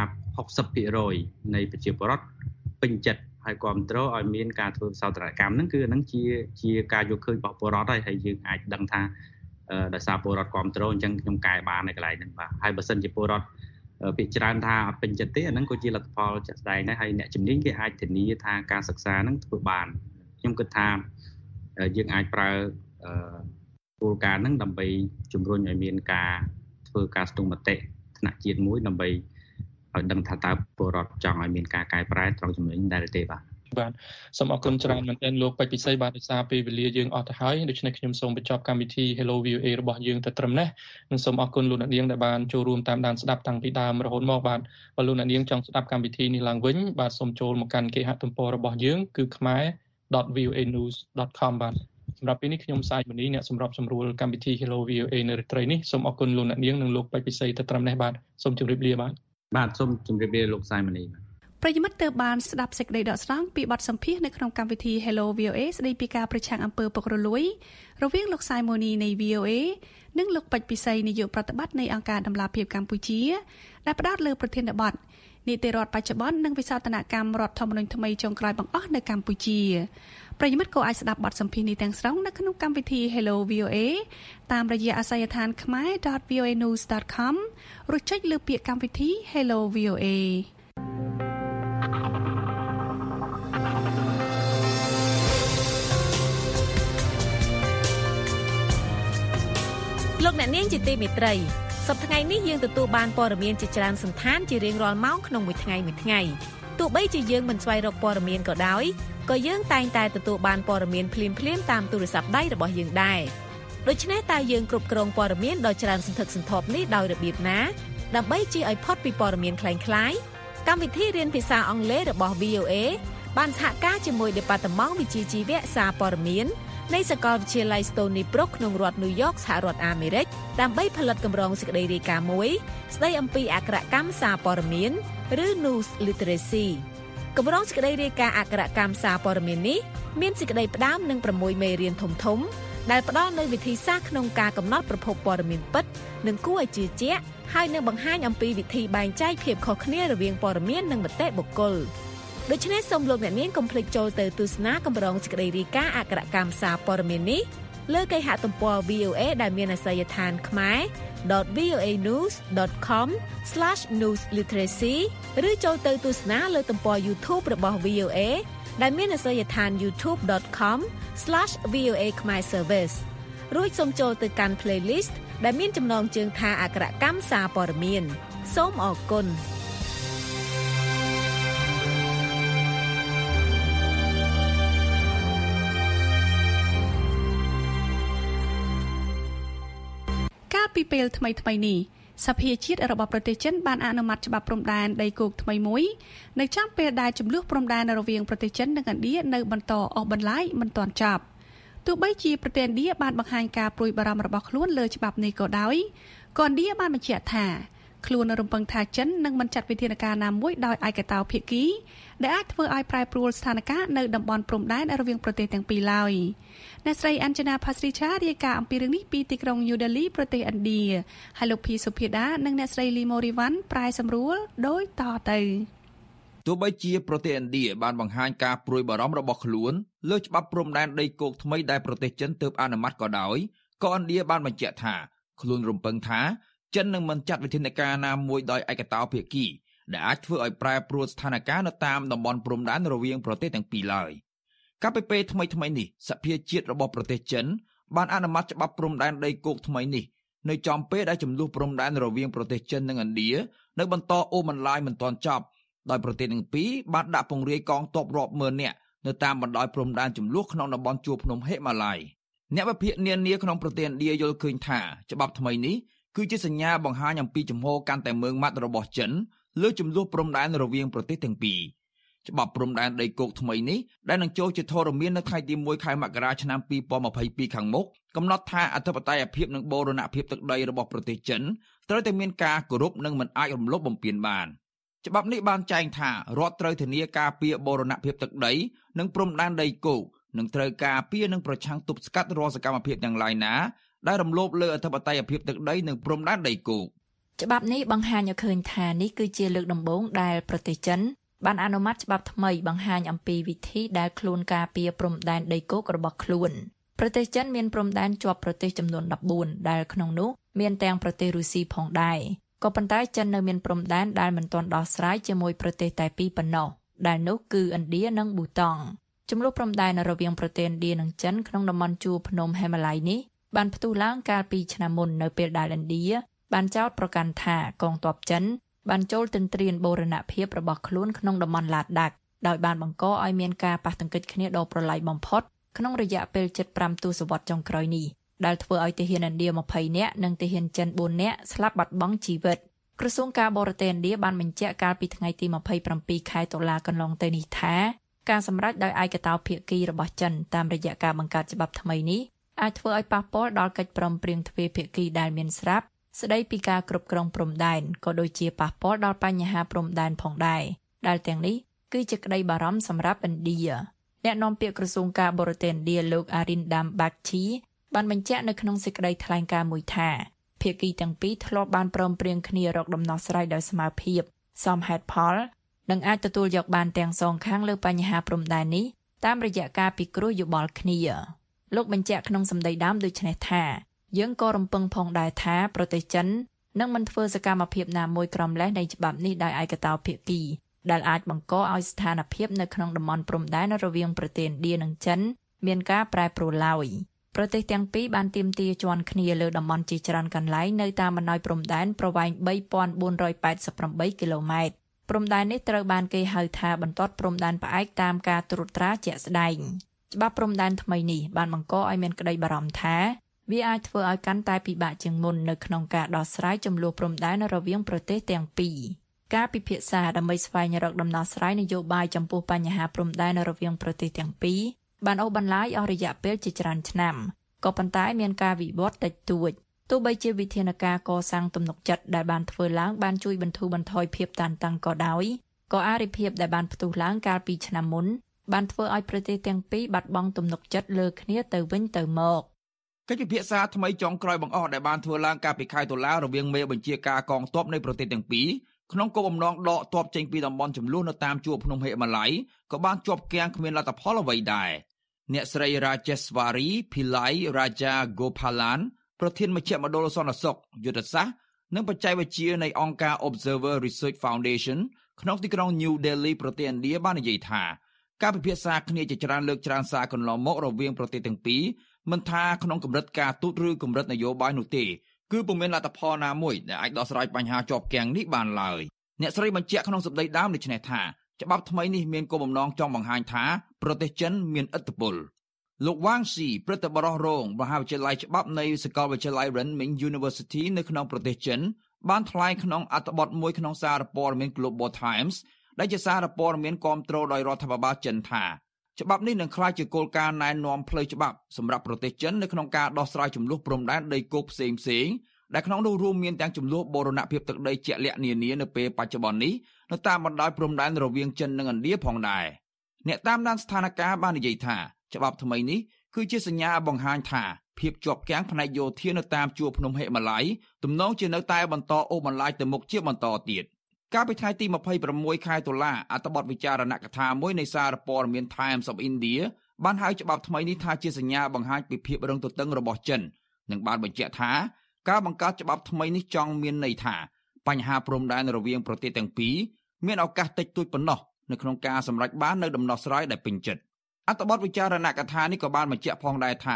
60% នៃប្រជាពលរដ្ឋពេញចិត្តហើយគ្រប់គ្រងឲ្យមានការធ្វើសោតនកម្មហ្នឹងគឺហ្នឹងជាការយកឃើញរបស់ពលរដ្ឋហើយយើងអាចដឹងថាដោយសារពលរដ្ឋគ្រប់គ្រងអញ្ចឹងខ្ញុំកែបាននៅកន្លែងហ្នឹងបាទហើយបើសិនជាពលរដ្ឋភាគច្រើនថាអត់ពេញចិត្តទេអាហ្នឹងក៏ជាលទ្ធផលជាក់ស្ដែងដែរហើយអ្នកជំនាញគេអាចធានាថាការសិក្សាហ្នឹងធ្វើបានខ្ញុំគិតថាយើងអាចប្រើគោលការណ៍ហ្នឹងដើម្បីជំរុញឲ្យមានការធ្វើការស្ទង់មតិថ្នាក់ជាតិមួយដើម្បីឲ្យដឹងថាតើពលរដ្ឋចង់ឲ្យមានការកែប្រែត្រង់ចំណុចនេះដែរទេបាទបាទសូមអរគុណច្រើនមែនទែនលោកបច្ចពិសីបាទដោយសារពេលវេលាយើងអស់ទៅហើយដូច្នេះខ្ញុំសូមបញ្ចប់កម្មវិធី Hello VOA របស់យើងទៅត្រឹមនេះនិងសូមអរគុណលោកអ្នកនាងដែលបានចូលរួមតាមដានស្ដាប់តាំងពីដើមរហូតមកបាទបើលោកអ្នកនាងចង់ស្ដាប់កម្មវិធីនេះឡើងវិញបាទសូមចូលមកកាន់គេហទំព័ររបស់យើងគឺkhmer.voanews.com បាទសម្រាប់ពេលនេះខ្ញុំសាយមនីអ្នកសម្របសម្រួលកម្មវិធី Hello VOA នៅរាត្រីនេះសូមអរគុណលោកអ្នកនាងនិងលោកបច្ចពិសីទៅត្រឹមនេះបាទសូមជម្រាបលាបាទសូមជម្រាបលាលោកសាយមនីប្រិយមិត្តទើបបានស្ដាប់សេចក្តីដកស្រង់ពីបទសម្ភាសន៍នៅក្នុងកម្មវិធី Hello VOA ស្ដីពីការប្រឆាំងអំពើពុករលួយរវាងលោកសាយម៉ូនីនៃ VOA និងលោកពេជ្រពិសីនាយកប្រតិបត្តិនៃអង្គការដំឡាភិបកម្ពុជាដែលផ្ដោតលើប្រធានបទនីតិរដ្ឋបច្ចុប្បន្ននិងវិសោធនកម្មរដ្ឋធម្មនុញ្ញថ្មីចុងក្រោយបង្អស់នៅកម្ពុជាប្រិយមិត្តក៏អាចស្ដាប់បទសម្ភាសន៍នេះទាំងស្រុងនៅក្នុងកម្មវិធី Hello VOA តាមរយៈអាសយដ្ឋាន khmer.voanews.com ឬចុចលើពាក្យកម្មវិធី Hello VOA លោកអ្នកនាងជាទីមេត្រីសប្តាហ៍ថ្ងៃនេះយើងទទួលបានព័ត៌មានជាច្រើនសន្តានជារៀងរាល់ម៉ោងក្នុងមួយថ្ងៃទោះបីជាយើងមិនស្វែងរកព័ត៌មានក៏ដោយក៏យើងតែងតែទទួលបានព័ត៌មានភ្លាមៗតាមទូរស័ព្ទដៃរបស់យើងដែរដូច្នេះតើយើងគ្រប់គ្រងព័ត៌មានដ៏ច្រើនសន្ធឹកសន្ធាប់នេះដោយរបៀបណាដើម្បីជៀសឲ្យផុតពីព័ត៌មានคล้ายៗកម្មវិធីរៀនភាសាអង់គ្លេសរបស់ VOA បានសហការជាមួយ Department វិជ្ជាជីវៈសារព័ត៌មាននៃសាកលវិទ្យាល័យ Stony Brook ក្នុងរដ្ឋ New York សហរដ្ឋអាមេរិកដើម្បីផលិតកម្រងសេចក្តីរាយការណ៍មួយស្ដីអំពីអក្ខរកម្មសារព័ត៌មានឬ News Literacy កម្រងសេចក្តីរាយការណ៍អក្ខរកម្មសារព័ត៌មាននេះមានសេចក្តីផ្ដើមនឹង6មេរៀនធំៗដែលផ្ដល់នូវវិធីសាស្ត្រក្នុងការកំណត់ប្រភពព័ត៌មានពិតនិងគួរឲ្យជឿជាក់ហើយនឹងបង្ហាញអំពីវិធីបែងចែកភាពខុសគ្នារវាងព័ត៌មាននិងមតិបុគ្គលដូច្នេះសូមលោកអ្នកនាងកុំភ្លេចចូលទៅទស្សនាកម្រងសេចក្តីរាយការណ៍អក្ខរកម្មសារព័ត៌មាននេះលើគេហទំព័រ VOA ដែលមានអាសយដ្ឋាន khmer.voanews.com/newsliteracy ឬចូលទៅទស្សនាលើទំព័រ YouTube របស់ VOA ដែលមានអាសយដ្ឋាន youtube.com/VOA Khmer Service រួចសូមចូលទៅកាន់ playlist ដែលមានចំណងជើងថាអក្ខរកម្មសារព័ត៌មានសូមអរគុណកាលពីពេលថ្មីនេះសភាជាតិរបស់ប្រទេសចិនបានអនុម័តច្បាប់ព្រំដែនដីគោកថ្មីមួយនៅចំពេលដែលចំនួនព្រំដែនរវាងប្រទេសចិននិងឥណ្ឌានៅបន្តអស់បន្លាយមិនទាន់ចប់ទោះបីជាប្រទេសឥណ្ឌាបានបង្ហាញការព្រួយបារម្ភរបស់ខ្លួនលើច្បាប់នេះក៏ដោយក៏ឥណ្ឌាបានបញ្ជាក់ថាខ្លួនរំពឹងថាចិននឹងមិនចាត់វិធានការណាមួយដោយឯកតោភាគីដែលអាចធ្វើឲ្យប្រែប្រួលស្ថានភាពនៅតំបន់ព្រំដែនរវាងប្រទេសទាំងពីរឡើយអ្នកស្រីអញ្ជនាផាស្រីឆារាយការណ៍អំពីរឿងនេះពីទីក្រុង New Delhi ប្រទេសឥណ្ឌាហើយលោកភីសុភាដានិងអ្នកស្រីលីម៉ូរីវ៉ាន់ប្រែសម្រួលដោយតទៅទោះបីជាប្រទេសឥណ្ឌាបានបង្ហាញការព្រួយបារម្ភរបស់ខ្លួនលើច្បាប់ព្រំដែនដីគោកថ្មីដែលប្រទេសចិនទើបអនុម័តក៏ដោយក៏ឥណ្ឌាបានបញ្ជាក់ថាខ្លួនរំពឹងថាចិននឹងមិនចាត់វិធានការណាមួយដោយឯកតោភាគីដែលអាចធ្វើឲ្យប្រែប្រួលស្ថានភាពនៅតាមតំបន់ព្រំដែនរវាងប្រទេសទាំងពីរឡើយកាលពីពេលថ្មីនេះសភាជាតិរបស់ប្រទេសចិនបានអនុម័តច្បាប់ព្រំដែនដីគោកថ្មីនេះនៅចំពេលដែលចំនួនព្រំដែនរវាងប្រទេសចិននិងឥណ្ឌានៅបន្តអូសបន្លាយមិនទាន់ចប់ដោយប្រទេសទាំងពីរបានដាក់ពង្រាយកងទ័ពរាប់ម៉ឺននាក់នៅតាមបណ្ដោយព្រំដែនចំនួនក្នុងតំបន់ជួរភ្នំហិមាល័យអ្នកវិភាគនានាក្នុងប្រទេសឥណ្ឌាយល់ឃើញថាច្បាប់ថ្មីនេះគឺជាសញ្ញាបង្ហាញអំពីជំហរកាន់តែម៉ឺងម៉ាត់របស់ចិនលើចំនួនព្រំដែនរវាងប្រទេសទាំងពីរច្បាប់ព្រំដែនដីគោកថ្មីនេះដែលនឹងចូលជាធរមាននៅថ្ងៃទី1ខែមករាឆ្នាំ2022ខាងមុខកំណត់ថាអធិបតេយ្យភាពនិងបូរណភាពទឹកដីរបស់ប្រទេសចិនត្រូវតែមានការគោរពនិងមិនអាចរំលោភបំពានបានច្បាប់នេះបានចែងថារដ្ឋត្រូវធានាការពារបូរណភាពទឹកដីនិងព្រំដែនដីគោកនិងត្រូវការពារនិងប្រឆាំងទប់ស្កាត់រាល់សកម្មភាពទាំងឡាយណាដែលរំលោភលើអធិបតេយ្យភាពទឹកដីនិងព្រំដែនដីគោកច្បាប់នេះបង្ហាញឲ្យឃើញថានេះគឺជាលើកដំបូងដែលប្រទេសចិនបានអនុម័តច្បាប់ថ្មីបង្ហាញអំពីវិធីដែលខ្លួនការពារព្រំដែនដីគោករបស់ខ្លួនប្រទេសចិនមានព្រំដែនជាប់ប្រទេសចំនួន14ដែលក្នុងនោះមានទាំងប្រទេសរុស្ស៊ីផងដែរក៏ប៉ុន្តែចិននៅមានព្រំដែនដែលមិនទាន់ដោះស្រាយជាមួយប្រទេសតែពីរប៉ុណ្ណោះដែលនោះគឺឥណ្ឌានិងប៊ូតង់ចំនួនព្រំដែនរវាងប្រទេសឥណ្ឌានិងចិនក្នុងតំបន់ជួរភ្នំហិមាល័យនេះបានផ្ទុះឡើងកាលពីឆ្នាំមុននៅពេលដែលឥណ្ឌាបានចោទប្រកាន់ថាកងទ័ពចិនបានចូលទន្ទ្រានបូរណភាពរបស់ខ្លួនក្នុងតំបន់ឡាដាក់ដោយបានបង្កឲ្យមានការប៉ះទង្គិចគ្នាដ៏ប្រឡាយបំផុតក្នុងរយៈពេល75ទសវត្សរ៍ចុងក្រោយនេះដែលធ្វើឲ្យទាហានឥណ្ឌា20នាក់និងទាហានចិន4នាក់ស្លាប់បាត់បង់ជីវិតក្រសួងការបរទេសឥណ្ឌាបានបញ្ជាក់កាលពីថ្ងៃទី27ខែតុលាកន្លងទៅនេះថាការសម្រេចដោយឯកតោភាគីរបស់ចិនតាមរយៈការបង្កើតច្បាប់ថ្មីនេះអាចធ្វើឲ្យប៉ះពាល់ដល់កិច្ចព្រមព្រៀងទ្វេភាគីដែលមានស្រាប់ស្ដីពីការគ្រប់គ្រងព្រំដែនក៏ដូចជាប៉ះពាល់ដល់បញ្ហាព្រំដែនផងដែរដែលទាំងនេះគឺជាក្តីបារម្ភសម្រាប់ឥណ្ឌាអ្នកនាំពាក្យក្រសួងការបរទេសឥណ្ឌាលោក Arindam Bagchi បានបញ្ជាក់នៅក្នុងសេចក្តីថ្លែងការណ៍មួយថាភាគីទាំងពីរធ្លាប់បានព្រមព្រៀងគ្នារកដំណោះស្រាយដោយស្មារតីសមហេតុផលនិងអាចទទួលយកបានទាំងសងខាងលើបញ្ហាព្រំដែននេះតាមរយៈការពិគ្រោះយោបល់គ្នាលោកបញ្ជាក់ក្នុងសម្ដីដើមដូចនេះថាយើងក៏រំពឹងផងដែរថាប្រទេសចិននឹងមិនធ្វើសកម្មភាពណាមួយក្រោមលេសនៃច្បាប់នេះដោយឯកតោភាគីដែលអាចបង្កឲ្យស្ថានភាពនៅក្នុងតំបន់ព្រំដែនរវាងប្រទេសឥណ្ឌានិងចិនមានការប្រែប្រួលឡើយប្រទេសទាំងពីរបានទាមទារជាន់គ្នាលើតំបន់ជាច្រើនកន្លែងនៅតាមបណ្ដោយព្រំដែនប្រវែង 3488 គីឡូម៉ែត្រព្រំដែននេះត្រូវបានគេហៅថាបន្ទាត់ព្រំដែនផ្អែកតាមការត្រួតត្រាជាក់ស្ដែងច្បាប់ព្រំដែនថ្មីនេះបានបង្កឲ្យមានក្តីបារម្ភថាវាអាចធ្វើឲ្យកាន់តែពិបាកជាងមុននៅក្នុងការដោះស្រាយជម្លោះព្រំដែនរវាងប្រទេសទាំងពីរការពិភាក្សាដើម្បីស្វែងរកដំណោះស្រាយនយោបាយចំពោះបញ្ហាព្រំដែនរវាងប្រទេសទាំងពីរបានអូសបន្លាយអស់រយៈពេលជាច្រើនឆ្នាំក៏ប៉ុន្តែមានការវិវត្តតិចតួចទោះបីជាវិធានការកសាងទំនុកចិត្តដែលបានធ្វើឡើងបានជួយបន្ធូរបន្ថយភាពតានតឹងក៏ដោយក៏អារិភាពដែលបានផ្ទុះឡើងកាលពីឆ្នាំមុនបានធ្វើឲ្យប្រទេសទាំងពីរបាត់បង់ទំនុកចិត្តលើគ្នាទៅវិញទៅមកកិច្ចពិភាក្សាថ្មីចុងក្រោយបង្អស់ដែលបានធ្វើឡើងកាលពីខែតុលារវាងមេបញ្ជាការកងទ័ពនៃប្រទេសទាំងពីរក្នុងគោលបំណងដកទ័ពចេញពីតំបន់ចំនួននៅតាមជួរភ្នំហិមាល័យក៏បានជាប់គាំងគ្មានលទ្ធផលអ្វីដែរអ្នកស្រី Rajeswari Pillai Raja Gopalan ប្រធានមជ្ឈមណ្ឌលសន្តិសុខយុទ្ធសាស្ត្រនិងបច្ចេកវិទ្យានៃអង្គការ Observer Research Foundation ក្នុងទីក្រុង New Delhi ប្រទេសឥណ្ឌាបាននិយាយថាការពិភាក្សាគ្នាជាច្រើនលើកច្រើនសារកន្លងមករវាងប្រទេសទាំងពីរមិនថាក្នុងកម្រិតការទូតឬកម្រិតនយោបាយនោះទេគឺពុំមានលទ្ធផលណាមួយដែលអាចដោះស្រាយបញ្ហាជាប់គាំងនេះបានឡើយអ្នកស្រីបញ្ជាក់ក្នុងសម្ដីដើមដូចនេះថាច្បាប់ថ្មីនេះមានគោលបំណងចង់បង្ហាញថាប្រទេសចិនមានឥទ្ធិពលលោកវ៉ាងស៊ីព្រឹទ្ធបរិះរងមហាវិទ្យាល័យច្បាប់នៃសាកលវិទ្យាល័យ Renmin University នៅក្នុងប្រទេសចិនបានថ្លែងក្នុងអត្ថបទមួយក្នុងសារព័ត៌មាន Global Times ដែលជាសារព័ត៌មានគាំទ្រដោយរដ្ឋាភិបាលចិនថាច្បាប់នេះនឹងក្លាយជាគោលការណ៍ណែនាំផ្លូវច្បាប់សម្រាប់ប្រទេសចិននៅក្នុងការដោះស្រាយជម្លោះព្រំដែនដីគោកផ្សេងៗដែលក្នុងនោះរួមមានទាំងជម្លោះបូរណភាពទឹកដីជាក់លាក់នានានៅពេលបច្ចុប្បន្ននេះនៅតាមបណ្ដោយព្រំដែនរវាងចិននិងឥណ្ឌាផងដែរអ្នកតាមដានស្ថានភាពបាននិយាយថាច្បាប់ថ្មីនេះគឺជាសញ្ញាបង្ហាញថាភាពជាប់គាំងផ្នែកយោធានៅតាមជួរភ្នំហិមាល័យទំនងជានៅតែបន្តអូសបន្លាយទៅមុខជាបន្តទៀតកាលពីថ្ងៃទី26ខែតុលាអត្ថបទវិចារណកថាមួយនៃសារព័ត៌មាន Times of India បានហៅច្បាប់ថ្មីនេះថាជាសញ្ញាបង្ហាញពីភាពរឹងទទឹងរបស់ចិននិងបានបញ្ជាក់ថាការបង្កើតច្បាប់ថ្មីនេះចង់មានន័យថាបញ្ហាព្រំដែនរវាងប្រទេសទាំងពីរមានឱកាសតិចតួចប៉ុណ្ណោះនៅក្នុងការសម្រេចបាននូវដំណោះស្រាយដែលពេញចិត្តអត្ថបទវិចារណកថានេះក៏បានបញ្ជាក់ផងដែរថា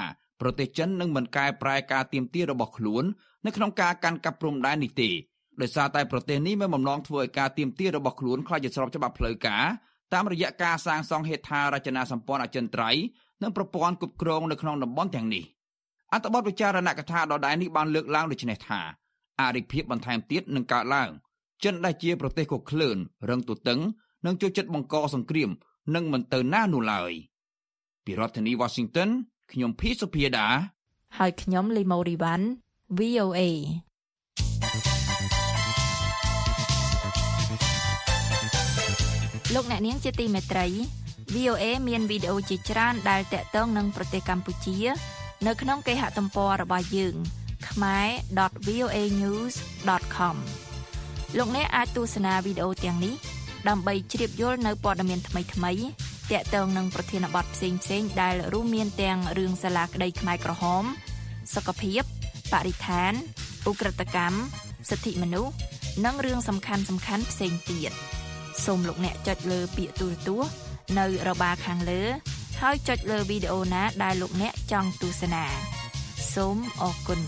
ប្រទេសចិននឹងមិនកែប្រែការទាមទាររបស់ខ្លួននៅក្នុងការកាន់កាប់ព្រំដែននេះទេដោយសារតែប្រទេសនេះមានបំណងធ្វើឲ្យការទាមទាររបស់ខ្លួនខ្លាចជាស្របច្បាប់ផ្លូវការតាមរយៈការសាងសង់ហេដ្ឋារចនាសម្ព័ន្ធអចិន្ត្រៃយ៍និងប្រព័ន្ធគ្រប់គ្រងនៅក្នុងតំបន់ទាំងនេះអត្ថបទវិចារណកថាដដែលនេះបានលើកឡើងដូចនេះថាអរិភាពបន្ថែមទៀតនឹងកើតឡើងចិនដែលជាប្រទេសកុកក្លឿនរឹងទូតឹងនិងចូលចិត្តបង្កសង្គ្រាមនឹងមិនទៅណានោះឡើយពីរដ្ឋធានី Washington ខ្ញុំភីសុភាដាហើយខ្ញុំលីម៉ូរីវ៉ាន់ VOA លោកអ្នកនាងជាទីមេត្រី VOA មានវីដេអូជាច្រើនដែលតាក់ទងនឹងប្រទេសកម្ពុជានៅក្នុងគេហទំព័ររបស់យើង khmer.voanews.com លោកអ្នកអាចទស្សនាវីដេអូទាំងនេះដើម្បីជ្រាបយល់នៅព័ត៌មានថ្មីៗតាក់ទងនឹងប្រធានបទផ្សេងៗដែលរួមមានទាំងរឿងសាលាក្តីខ្មែរក្រហមសុខភាពបរិស្ថានឧក្រិដ្ឋកម្មសិទ្ធិមនុស្សនិងរឿងសំខាន់ៗផ្សេងទៀតសូមលោកអ្នកចុចលើពាក្យទូរទស្សន៍នៅរបារខាងលើហើយចុចលើវីដេអូណាដែលលោកអ្នកចង់ទស្សនាសូមអរគុណ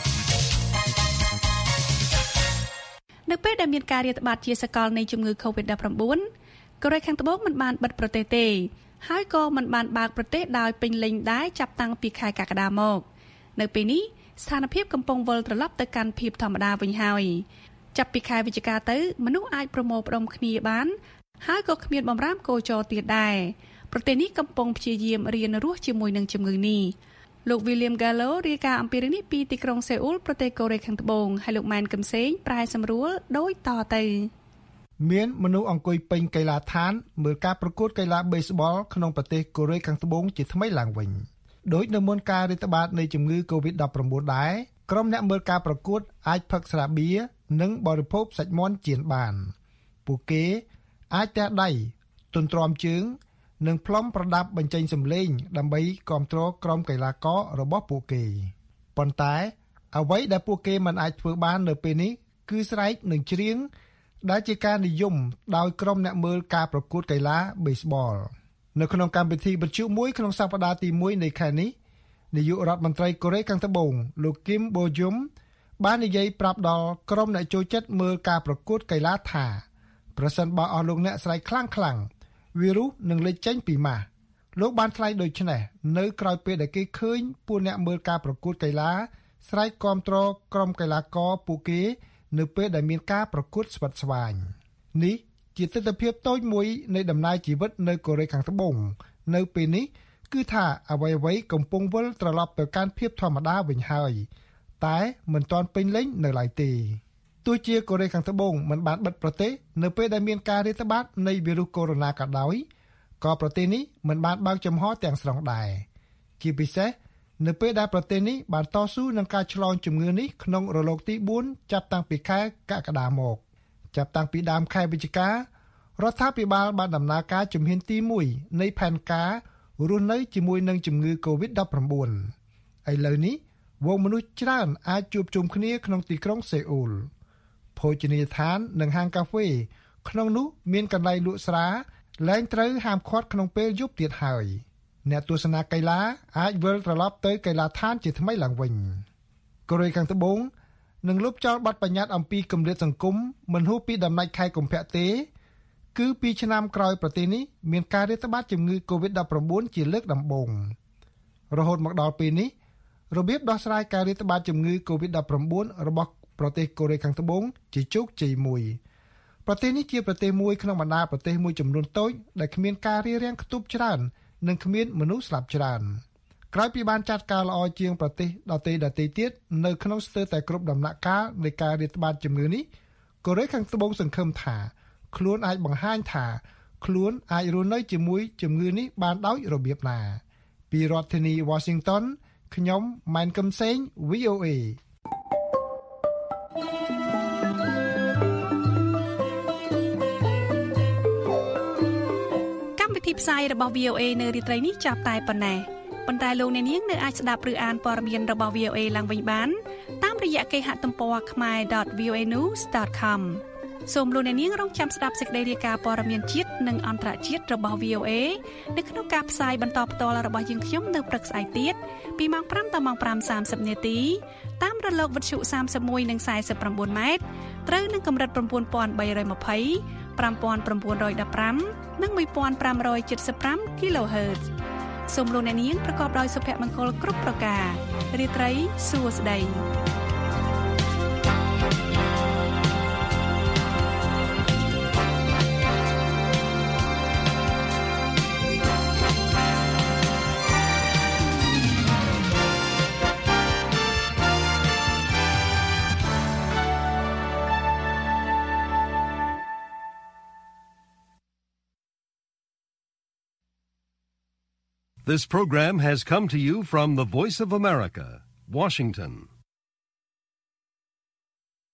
នៅពេលដែលមានការរាតត្បាតជាសកលនៃជំងឺ Covid-19 កូរ៉េខាងត្បូងមិនបានបិទប្រទេសទេហើយក៏មិនបានបើកប្រទេសដោយពេញលេញដែរចាប់តាំងពីខែកក្កដាមកនៅពេលនេះស្ថានភាពកំពុងវិលត្រឡប់ទៅកាន់ភាពធម្មតាវិញហើយចាប់ពីខែវិច្ឆិកាទៅមនុស្សអាចប្រមូលផ្ដុំគ្នាបានហើយក៏គ្មានបំរាមកោចរទៀតដែរប្រទេសនេះកំពុងព្យាយាមរៀនរស់ជាមួយនឹងជំងឺនេះលោក William Gallo រាយការណ៍អំពីរឿងនេះពីទីក្រុងសេអ៊ូលប្រទេសកូរ៉េខាងត្បូងហើយលោកម៉ែនកឹមសេងប្រែសម្រួលដូចតទៅមានមនុស្សអង្គុយពេញកីឡាដ្ឋានមើលការប្រកួតកីឡាបេស្បលក្នុងប្រទេសកូរ៉េខាងត្បូងជាថ្មីឡើងវិញដោយនៅមុនការរាតត្បាតនៃជំងឺ Covid-19 ដែរក្រុមអ្នកមើលការប្រកួតអាចផឹកស្រាបៀរនិងបរិភោគសាច់មាន់ចៀនបានពួកគេអាចទះដៃទន្ទ្រាំជើងនិងផ្លុំប្រដាប់បញ្ចេញសម្លេងដើម្បីគាំទ្រក្រុមកីឡាកររបស់ពួកគេប៉ុន្តែអ្វីដែលពួកគេមិនអាចធ្វើបាននៅពេលនេះគឺស្រែកនិងច្រៀងដែលជាការនិយមដោយក្រុមអ្នកមើលការប្រកួតកីឡាបេស្បលនៅក្នុងកម្មវិធីបញ្ជូមួយក្នុងសប្តាហ៍ទី1នៃខែនេះនាយករដ្ឋមន្ត្រីកូរ៉េខាងត្បូងលោកគីមបូយុំបាននិយាយប្រាប់ដល់ក្រុមអ្នកចូលចិត្តមើលការប្រកួតកីឡាថាប្រសិនបើអស់លោកអ្នកស្រែកខ្លាំងៗវីរុសនឹងលេចចេញពីម៉ាស់លោកបានថ្លែងដូចនេះនៅក្រោយពេលដែលគេឃើញពួកអ្នកមើលការប្រកួតកីឡាស្រែកគាំទ្រក្រុមកីឡាករពួកគេនៅពេលដែលមានការប្រកួតស្វិតស្វាញនេះជាទស្សនវិជ្ជាតូចមួយនៃដំណើរជីវិតនៅកូរ៉េខាងត្បូងនៅពេលនេះគឺថាអ្វីៗកំពុងវិលត្រឡប់ទៅកាន់ភាពធម្មតាវិញហើយតែមិនទាន់ពេញលេញនៅឡើយទេទោះជាកូរ៉េខាងត្បូងមិនបានបិទប្រទេសនៅពេលដែលមានការរាតត្បាតនៃវីរុសកូវីដ -19 ក៏ដោយក៏ប្រទេសនេះមិនបានបើកចំហទាំងស្រុងដែរជាពិសេសនៅពេលដែលប្រទេសនេះបានតស៊ូនឹងការឆ្លងជំងឺនេះក្នុងរលកទី4ចាប់តាំងពីខែកក្កដាមកចាប់តាំងពីដើមខែវិច្ឆិការដ្ឋាភិបាលបានដំណើរការជំហានទី1នៃផែនការរស់នៅជាមួយនឹងជំងឺ Covid-19 ឥឡូវនេះវងមនុស្សច្រើនអាចជួបជុំគ្នាក្នុងទីក្រុងសេអ៊ូលភោជនីយដ្ឋាននិងហាងកាហ្វេក្នុងនោះមានកន្លែងលក់ស្រាលែងត្រូវហាមឃាត់ក្នុងពេលយប់ទៀតហើយអ្នកទស្សនាកីឡាអាចវិលត្រឡប់ទៅកីឡាដ្ឋានជាថ្មីឡើងវិញកូរ៉េខាងត្បូងនឹងលុបចោលបទបញ្ញត្តិអំពីគម្លាតសង្គមមិនហួសពីដំណាច់ខែកុម្ភៈទេគឺ2ឆ្នាំក្រោយប្រទេសនេះមានការរាតត្បាតជំងឺ Covid-19 ជាលើកដំបូងរហូតមកដល់ពេលនេះរបៀបដោះស្រាយការរាតត្បាតជំងឺ Covid-19 របស់ប្រទេសកូរ៉េខាងត្បូងជាជោគជ័យមួយប្រទេសនេះជាប្រទេសមួយក្នុងបណ្ដាប្រទេសមួយចំនួនតូចដែលគ្មានការរារាំងខ្ទប់ច្រើននិងគ្មានមនុស្សស្លាប់ច្រើនក្រោយពីបានចាត់ការល្អជាងប្រទេសដទៃទៀតនៅក្នុងស្ទើរតែគ្រប់ដំណាក់កាលនៃការរាតត្បាតជំងឺនេះកូរ៉េខាងត្បូងសង្ឃឹមថាខ្លួនអាចបង្ហាញថាខ្លួនអាចរស់នៅជាមួយជំងឺនេះបានដោយរបៀបណាពីរដ្ឋធានី Washington ខ្ញុំម៉ែនកឹមសេង VOA កម្មវិធីផ្សាយរបស់ VOA នៅរាត្រីនេះចាប់តែប៉ុណ្ណេះប៉ុន្តែលោកអ្នកនាងនៅអាចស្ដាប់ឬអានព័ត៌មានរបស់ VOA ឡើងវិញបានតាមរយៈគេហទំព័រ khmer.voanews.com សូមលោកអ្នកនាងរងចាំស្ដាប់សេចក្តីរាយការណ៍ព័ត៌មានជាតិនិងអន្តរជាតិរបស់ VOA នៅក្នុងការផ្សាយបន្តផ្ទាល់របស់យើងខ្ញុំនៅព្រឹកស្អែកទៀតពីម៉ោង 5 ដល់ម៉ោង 5:30 នាទីតាមរលកវិទ្យុ 31 និង 49 ម៉ែត្រត្រូវនឹងកម្រិត 9320 5915 និង 1575 kHz សូមលោកអ្នកនាងប្រកបដោយសុភមង្គលគ្រប់ប្រការរាត្រីសួស្តី This program has come to you from the Voice of America, Washington.